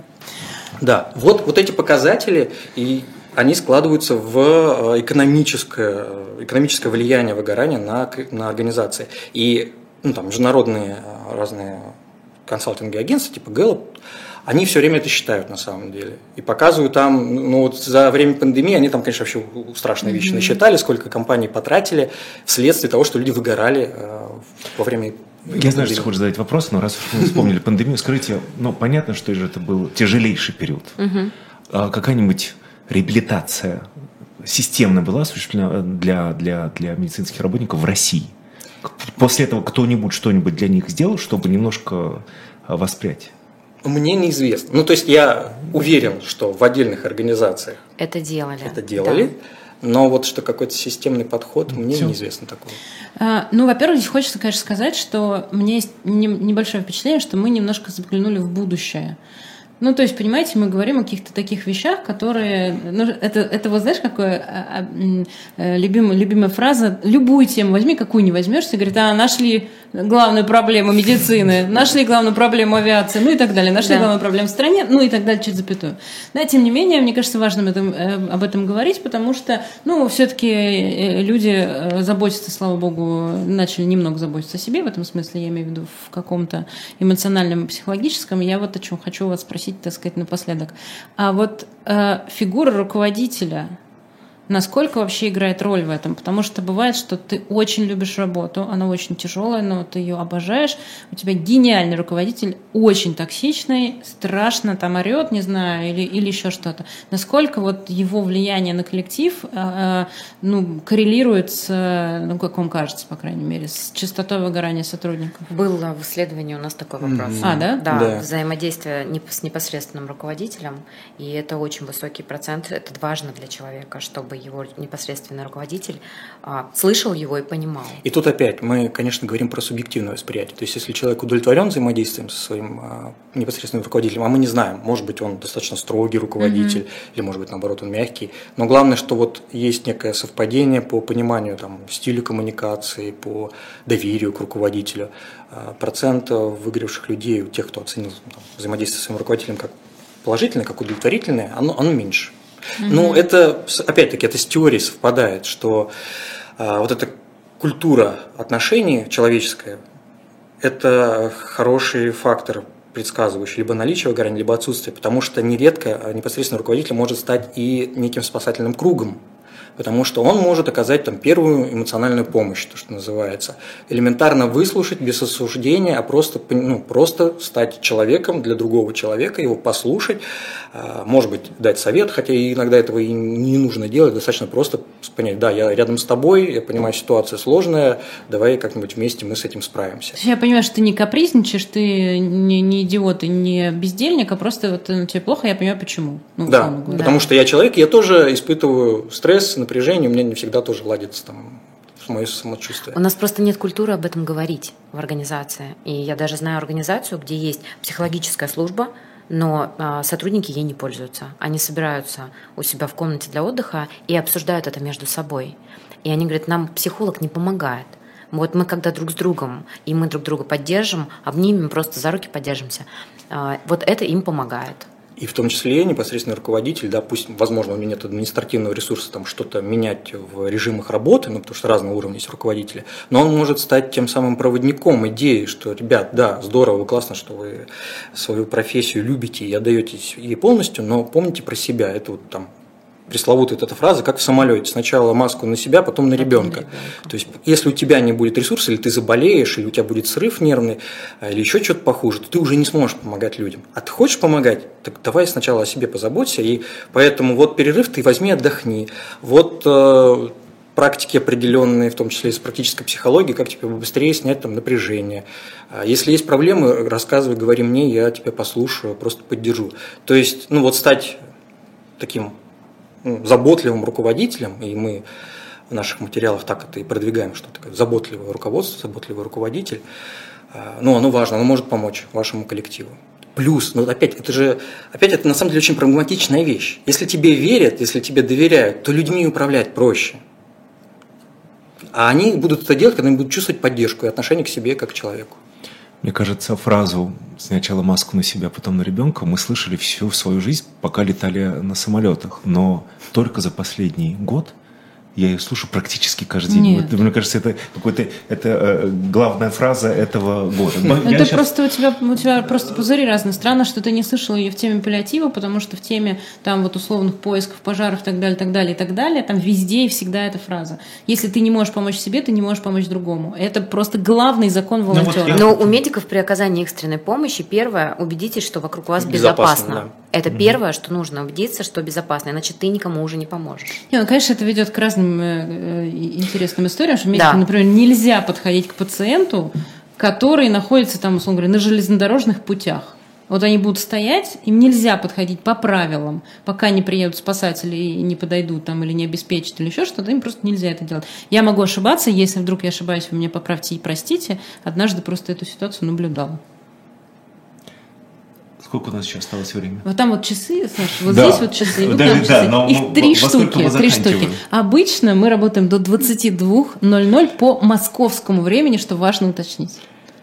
Speaker 3: Да, вот, вот эти показатели, и они складываются в экономическое, экономическое влияние выгорания на, на организации. И ну, там, международные разные консалтинговые агентства, типа Gallup, они все время это считают на самом деле. И показывают там, ну вот за время пандемии, они там, конечно, вообще страшные вещи mm-hmm. насчитали, сколько компаний потратили вследствие того, что люди выгорали э, во время.
Speaker 2: Я знаю, что хочешь задать вопрос, но раз вы вспомнили пандемию, скажите, ну, понятно, что это был тяжелейший период. Угу. А какая-нибудь реабилитация системно была осуществлена для, для, для медицинских работников в России? После этого кто-нибудь что-нибудь для них сделал, чтобы немножко воспрять?
Speaker 3: Мне неизвестно. Ну, то есть я уверен, что в отдельных организациях
Speaker 4: это делали.
Speaker 3: Это делали. Да. Но вот что какой-то системный подход, мне
Speaker 2: Все.
Speaker 3: неизвестно такого.
Speaker 1: А, ну, во-первых, здесь хочется, конечно, сказать, что у меня есть небольшое впечатление, что мы немножко заглянули в будущее. Ну, то есть, понимаете, мы говорим о каких-то таких вещах, которые... Ну, это, это вот, знаешь, какая а, а, любимая, любимая фраза? Любую тему возьми, какую не возьмешься, говорит, а, нашли главную проблему медицины, нашли главную проблему авиации, ну и так далее, нашли да. главную проблему в стране, ну и так далее, через запятую. Да, тем не менее, мне кажется, важным это, об этом говорить, потому что, ну, все-таки люди заботятся, слава богу, начали немного заботиться о себе, в этом смысле, я имею в виду в каком-то эмоциональном и психологическом. Я вот о чем хочу вас спросить, так сказать, напоследок. А вот э, фигура руководителя Насколько вообще играет роль в этом? Потому что бывает, что ты очень любишь работу, она очень тяжелая, но ты ее обожаешь, у тебя гениальный руководитель, очень токсичный, страшно там орет, не знаю, или, или еще что-то. Насколько вот его влияние на коллектив э, ну, коррелирует с, ну, как вам кажется, по крайней мере, с частотой выгорания сотрудников?
Speaker 4: Было в исследовании у нас такой вопрос.
Speaker 1: Mm-hmm. А, да?
Speaker 4: Да,
Speaker 3: да.
Speaker 4: Взаимодействие с непосредственным руководителем, и это очень высокий процент, это важно для человека, чтобы его непосредственный руководитель а, слышал его и понимал.
Speaker 3: И тут опять мы, конечно, говорим про субъективное восприятие. То есть, если человек удовлетворен взаимодействием со своим а, непосредственным руководителем, а мы не знаем, может быть, он достаточно строгий руководитель, mm-hmm. или, может быть, наоборот, он мягкий. Но главное, что вот есть некое совпадение по пониманию там, стиля коммуникации, по доверию к руководителю. А, процент выгоревших людей, у тех, кто оценил там, взаимодействие со своим руководителем как положительное, как удовлетворительное, оно, оно меньше. Mm-hmm. Ну, это, опять-таки, это с теорией совпадает, что а, вот эта культура отношений человеческая – это хороший фактор, предсказывающий либо наличие выгорания, либо отсутствие, потому что нередко непосредственно руководитель может стать и неким спасательным кругом, потому что он может оказать там первую эмоциональную помощь, то, что называется. Элементарно выслушать без осуждения, а просто, ну, просто стать человеком для другого человека, его послушать, может быть, дать совет, хотя иногда этого и не нужно делать, достаточно просто понять, да, я рядом с тобой, я понимаю, ситуация сложная, давай как-нибудь вместе мы с этим справимся.
Speaker 1: Я понимаю, что ты не капризничаешь, ты не, не идиот и не бездельник, а просто вот, ну, тебе плохо, я понимаю, почему. Ну,
Speaker 3: да, потому что я человек, я тоже испытываю стресс, напряжение, у меня не всегда тоже ладится там мое самочувствие.
Speaker 4: У нас просто нет культуры об этом говорить в организации. И я даже знаю организацию, где есть психологическая служба, но а, сотрудники ей не пользуются. Они собираются у себя в комнате для отдыха и обсуждают это между собой. И они говорят, нам психолог не помогает. Вот мы когда друг с другом, и мы друг друга поддержим, обнимем, просто за руки поддержимся, а, вот это им помогает.
Speaker 3: И в том числе непосредственно руководитель, да, пусть, возможно, у меня нет административного ресурса там что-то менять в режимах работы, ну, потому что разные уровни есть руководителя, но он может стать тем самым проводником идеи, что, ребят, да, здорово, классно, что вы свою профессию любите и отдаетесь ей полностью, но помните про себя, это вот там пресловутая эта фраза, как в самолете. Сначала маску на себя, потом на ребенка. То есть, если у тебя не будет ресурса, или ты заболеешь, или у тебя будет срыв нервный, или еще что-то похуже, то ты уже не сможешь помогать людям. А ты хочешь помогать? Так давай сначала о себе позаботься. И поэтому вот перерыв ты возьми, отдохни. Вот э, практики определенные, в том числе из практической психологии, как тебе быстрее снять там напряжение. Если есть проблемы, рассказывай, говори мне, я тебя послушаю, просто поддержу. То есть, ну вот стать таким заботливым руководителем, и мы в наших материалах так это и продвигаем, что такое заботливое руководство, заботливый руководитель, ну, оно важно, оно может помочь вашему коллективу. Плюс, ну, опять, это же, опять, это на самом деле очень прагматичная вещь. Если тебе верят, если тебе доверяют, то людьми управлять проще. А они будут это делать, когда они будут чувствовать поддержку и отношение к себе как к человеку.
Speaker 2: Мне кажется, фразу «сначала маску на себя, потом на ребенка» мы слышали всю свою жизнь, пока летали на самолетах. Но только за последний год я ее слушаю практически каждый день.
Speaker 1: Нет.
Speaker 2: Вот, мне кажется, это какой-то это э, главная фраза этого года.
Speaker 1: Это сейчас... просто у тебя, у тебя просто пузыри разные. Странно, что ты не слышал ее в теме паллиатива, потому что в теме там вот условных поисков, пожаров и так далее, так далее, и так далее, там везде и всегда эта фраза. Если ты не можешь помочь себе, ты не можешь помочь другому. Это просто главный закон волонтера.
Speaker 2: Ну, вот я...
Speaker 4: Но у медиков при оказании экстренной помощи первое, убедитесь, что вокруг вас безопасно. безопасно. Да. Это угу. первое, что нужно, убедиться, что безопасно, иначе ты никому уже не поможешь.
Speaker 1: Не, ну, конечно, это ведет к разным интересным историям, что медикам,
Speaker 4: да.
Speaker 1: например, нельзя подходить к пациенту, который находится там, условно говоря, на железнодорожных путях. Вот они будут стоять, им нельзя подходить по правилам, пока не приедут спасатели и не подойдут там или не обеспечат или еще что-то, им просто нельзя это делать. Я могу ошибаться, если вдруг я ошибаюсь, вы меня поправьте и простите. Однажды просто эту ситуацию наблюдала.
Speaker 2: Сколько у нас еще осталось времени?
Speaker 1: Вот там вот часы, Саша, вот
Speaker 2: да.
Speaker 1: здесь вот часы, вот
Speaker 2: да,
Speaker 1: там
Speaker 2: да,
Speaker 1: часы.
Speaker 2: Да,
Speaker 1: их три штуки, три штуки. Обычно мы работаем до двадцати двух ноль ноль по московскому времени, что важно уточнить.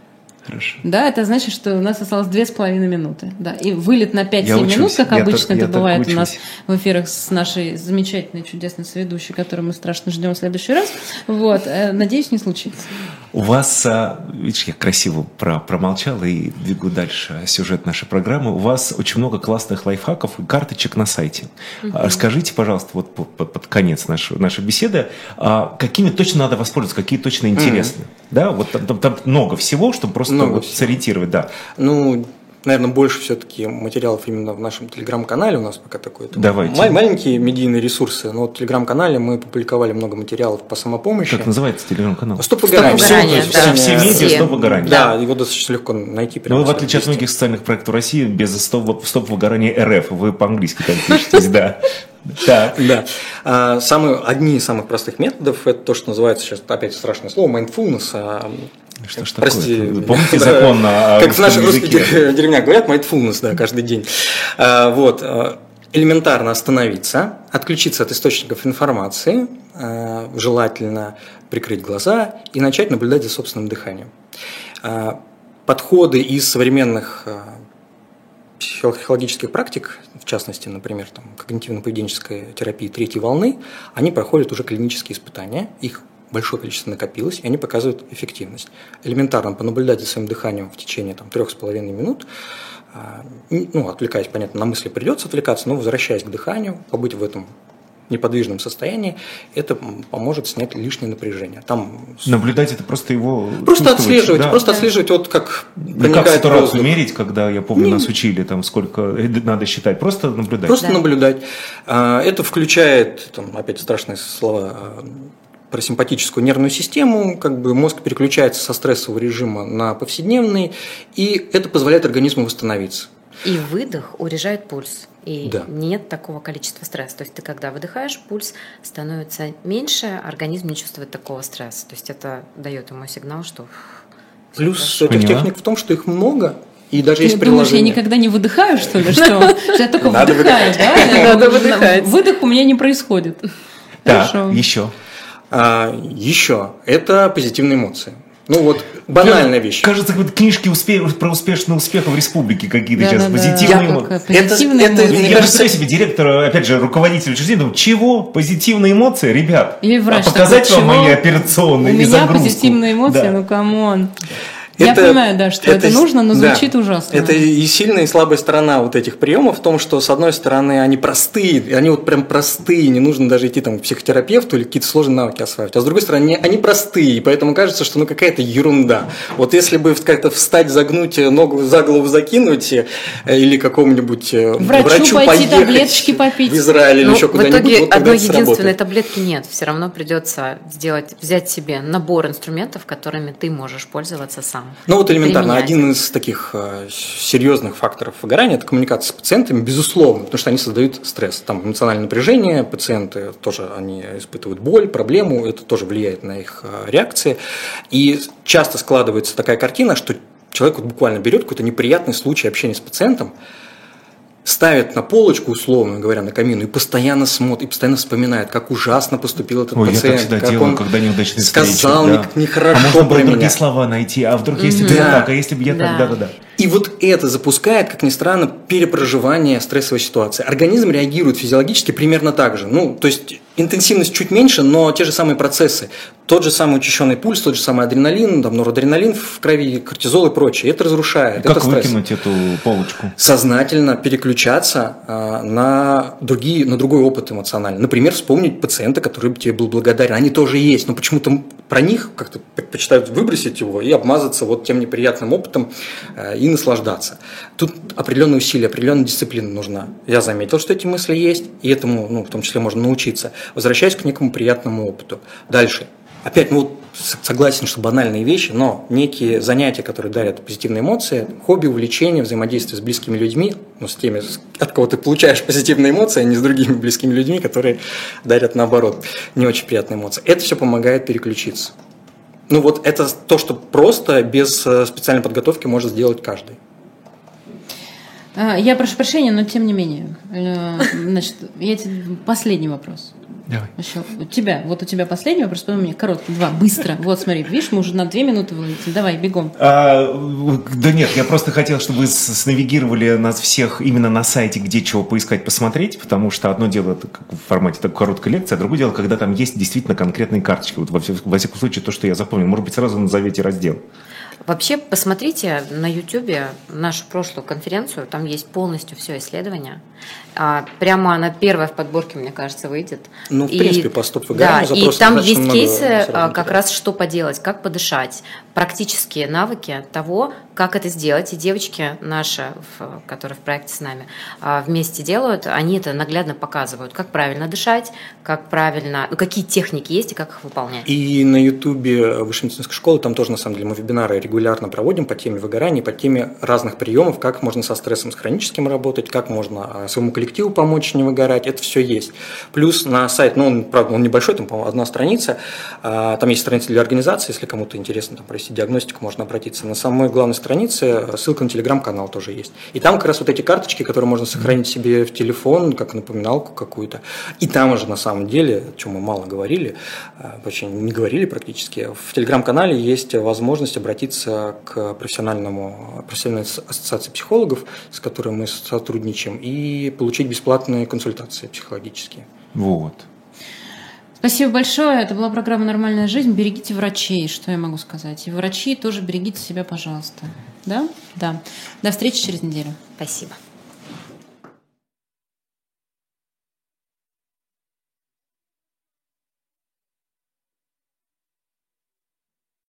Speaker 1: Хорошо. Да, это значит, что у нас осталось две с половиной минуты. Да. И вылет на пять-семь минут, как я обычно так, это бывает у нас в эфирах с нашей замечательной, чудесной соведущей, которую мы страшно ждем в следующий раз. Вот. Надеюсь, не случится.
Speaker 2: У вас, видишь, я красиво про, промолчал и двигаю дальше сюжет нашей программы. У вас очень много классных лайфхаков и карточек на сайте. Угу. Расскажите, пожалуйста, вот под, под, под конец нашей, нашей беседы, какими точно надо воспользоваться, какие точно интересны. Угу. Да, вот там, там, там много всего, чтобы просто вот сориентировать, да.
Speaker 3: Ну, наверное, больше все-таки материалов именно в нашем телеграм-канале у нас пока такой.
Speaker 2: Давайте.
Speaker 3: Ма- маленькие медийные ресурсы, но в телеграм-канале мы публиковали много материалов по самопомощи.
Speaker 2: Как называется телеграм-канал?
Speaker 3: Стоп выгорание.
Speaker 4: Стоп выгорание,
Speaker 2: да. Все медиа «Стоп выгорание».
Speaker 3: Да, его достаточно легко найти.
Speaker 2: Но вы, в отличие от многих социальных проектов России, без «Стоп, стоп выгорания РФ», вы по-английски там пишетесь, да.
Speaker 3: Так. Да. А, самые, одни из самых простых методов – это то, что называется сейчас, опять страшное слово, mindfulness. А,
Speaker 2: что ж прости, такое? Помните закон на
Speaker 3: как в наших русских деревнях говорят, mindfulness, да, каждый день. А, вот. Элементарно остановиться, отключиться от источников информации, а, желательно прикрыть глаза и начать наблюдать за собственным дыханием. А, подходы из современных психологических практик, в частности, например, там, когнитивно-поведенческой терапии третьей волны, они проходят уже клинические испытания, их большое количество накопилось, и они показывают эффективность. Элементарно понаблюдать за своим дыханием в течение там, трех с половиной минут, ну, отвлекаясь, понятно, на мысли придется отвлекаться, но возвращаясь к дыханию, побыть в этом неподвижном состоянии, это поможет снять лишнее напряжение. Там...
Speaker 2: Наблюдать это просто его...
Speaker 3: Просто отслеживать, да. просто отслеживать, вот как
Speaker 2: проникает как ситуацию мерить, когда, я помню, нас учили, там, сколько надо считать, просто наблюдать.
Speaker 3: Просто
Speaker 4: да.
Speaker 3: наблюдать. Это включает, там, опять страшные слова, про симпатическую нервную систему, как бы мозг переключается со стрессового режима на повседневный, и это позволяет организму восстановиться.
Speaker 4: И выдох урежает пульс. И
Speaker 3: да.
Speaker 4: нет такого количества стресса. То есть ты когда выдыхаешь, пульс становится меньше, организм не чувствует такого стресса. То есть это дает ему сигнал, что...
Speaker 3: Плюс этих техник в том, что их много. И даже
Speaker 1: ты
Speaker 3: есть
Speaker 1: думаешь,
Speaker 3: приложение.
Speaker 1: я никогда не выдыхаю, что ли? Что? Я только выдыхаю, да?
Speaker 4: Надо выдыхать.
Speaker 1: Выдох у меня не происходит.
Speaker 2: Так, еще.
Speaker 3: Еще. Это позитивные эмоции. Ну вот, банальная вещь.
Speaker 2: Кажется, как книжки успе... про успешный успех в республике какие-то да, сейчас.
Speaker 1: Да,
Speaker 2: позитивные
Speaker 1: да.
Speaker 2: эмоции.
Speaker 1: Позитивные
Speaker 3: это,
Speaker 1: эмоции.
Speaker 2: Я, я представляю себе директора, опять же, руководителя учреждения, думаю, чего? Позитивные эмоции? Ребят,
Speaker 1: или врач
Speaker 2: а показать
Speaker 1: такой,
Speaker 2: вам
Speaker 1: чего?
Speaker 2: мои операционные
Speaker 1: У меня
Speaker 2: загрузку?
Speaker 1: позитивные эмоции,
Speaker 2: да.
Speaker 1: ну камон.
Speaker 3: Это,
Speaker 1: я понимаю, да, что это, это нужно, но звучит
Speaker 3: да,
Speaker 1: ужасно.
Speaker 3: Это и сильная, и слабая сторона вот этих приемов в том, что, с одной стороны, они простые, они вот прям простые, не нужно даже идти там, к психотерапевту или какие-то сложные навыки осваивать. А с другой стороны, они простые, и поэтому кажется, что ну какая-то ерунда. Вот если бы как-то встать, загнуть, ногу за голову закинуть, или какому-нибудь
Speaker 1: врачу,
Speaker 3: врачу
Speaker 1: пойти
Speaker 3: поехать
Speaker 1: таблеточки попить.
Speaker 3: в Израиль или
Speaker 4: ну,
Speaker 3: еще куда-нибудь,
Speaker 4: в итоге
Speaker 3: вот
Speaker 4: одной
Speaker 3: это
Speaker 4: единственной
Speaker 3: сработает.
Speaker 4: таблетки нет. Все равно придется сделать, взять себе набор инструментов, которыми ты можешь пользоваться сам.
Speaker 3: Ну вот элементарно.
Speaker 4: Применять.
Speaker 3: Один из таких э, серьезных факторов выгорания – это коммуникация с пациентами, безусловно, потому что они создают стресс. Там эмоциональное напряжение, пациенты тоже они испытывают боль, проблему, это тоже влияет на их э, реакции. И часто складывается такая картина, что человек вот буквально берет какой-то неприятный случай общения с пациентом, ставит на полочку, условно говоря, на камину и постоянно смотрит, и постоянно вспоминает, как ужасно поступил этот
Speaker 2: Ой,
Speaker 3: пациент.
Speaker 2: Я так всегда
Speaker 3: как
Speaker 2: делаю,
Speaker 3: он
Speaker 2: когда неудачные
Speaker 3: сказал
Speaker 2: встречи.
Speaker 3: Да. нехорошо
Speaker 2: а можно
Speaker 3: про меня.
Speaker 2: другие слова найти, а вдруг если бы
Speaker 3: да.
Speaker 2: я так, а если бы я
Speaker 4: да.
Speaker 2: так, да-да-да.
Speaker 3: И вот это запускает, как ни странно, перепроживание стрессовой ситуации. Организм реагирует физиологически примерно так же. Ну, то есть интенсивность чуть меньше, но те же самые процессы. Тот же самый учащенный пульс, тот же самый адреналин, там, норадреналин в крови, кортизол и прочее. Это разрушает.
Speaker 2: И как
Speaker 3: это стресс.
Speaker 2: выкинуть эту полочку?
Speaker 3: Сознательно переключаться а, на, другие, на другой опыт эмоциональный. Например, вспомнить пациента, который тебе был благодарен. Они тоже есть, но почему-то про них как-то предпочитают выбросить его и обмазаться вот тем неприятным опытом а, и наслаждаться. Тут определенные усилия, определенная дисциплина нужна. Я заметил, что эти мысли есть, и этому, ну, в том числе, можно научиться. Возвращаясь к некому приятному опыту. Дальше. Опять, ну, согласен, что банальные вещи, но некие занятия, которые дарят позитивные эмоции, хобби, увлечения, взаимодействие с близкими людьми, ну, с теми, от кого ты получаешь позитивные эмоции, а не с другими близкими людьми, которые дарят, наоборот, не очень приятные эмоции. Это все помогает переключиться. Ну, вот это то, что просто без специальной подготовки может сделать каждый.
Speaker 1: Я прошу прощения, но тем не менее. Значит, я тебе... последний вопрос.
Speaker 2: Давай.
Speaker 1: Еще у тебя, вот у тебя последний вопрос, потом у меня короткий, два, быстро. Вот смотри, видишь, мы уже на две минуты вылетели. Давай, бегом.
Speaker 2: А, да нет, я просто хотел, чтобы вы снавигировали нас всех именно на сайте, где чего поискать, посмотреть, потому что одно дело это как в формате такой короткой лекции, а другое дело, когда там есть действительно конкретные карточки. Вот во, во всяком случае, то, что я запомнил. Может быть, сразу назовете раздел.
Speaker 4: Вообще, посмотрите на Ютубе нашу прошлую конференцию, там есть полностью все исследование. А, прямо она первая в подборке, мне кажется, выйдет.
Speaker 3: Ну, в
Speaker 4: и,
Speaker 3: принципе, по стоп-выгоранию
Speaker 4: да, и там есть кейсы, как раз что поделать, как подышать, практические навыки того, как это сделать. И девочки наши, которые в проекте с нами вместе делают, они это наглядно показывают, как правильно дышать, как правильно, ну, какие техники есть и как их выполнять.
Speaker 3: И на Ютубе Высшей медицинской школы там тоже, на самом деле, мы вебинары регулярно проводим по теме выгорания, по теме разных приемов, как можно со стрессом с хроническим работать, как можно своему коллективу помочь не выгорать, это все есть. Плюс на сайт, ну, он, правда, он небольшой, там, по-моему, одна страница, там есть страница для организации, если кому-то интересно там, провести диагностику, можно обратиться. На самой главной странице ссылка на телеграм-канал тоже есть. И там как раз вот эти карточки, которые можно сохранить себе в телефон, как напоминалку какую-то. И там уже на самом деле, о чем мы мало говорили, вообще не говорили практически, в телеграм-канале есть возможность обратиться к профессиональному, профессиональной ассоциации психологов, с которой мы сотрудничаем, и получить бесплатные консультации психологические.
Speaker 2: Вот.
Speaker 1: Спасибо большое. Это была программа «Нормальная жизнь». Берегите врачей, что я могу сказать. И врачи тоже берегите себя, пожалуйста. Да? Да. До встречи через неделю.
Speaker 4: Спасибо.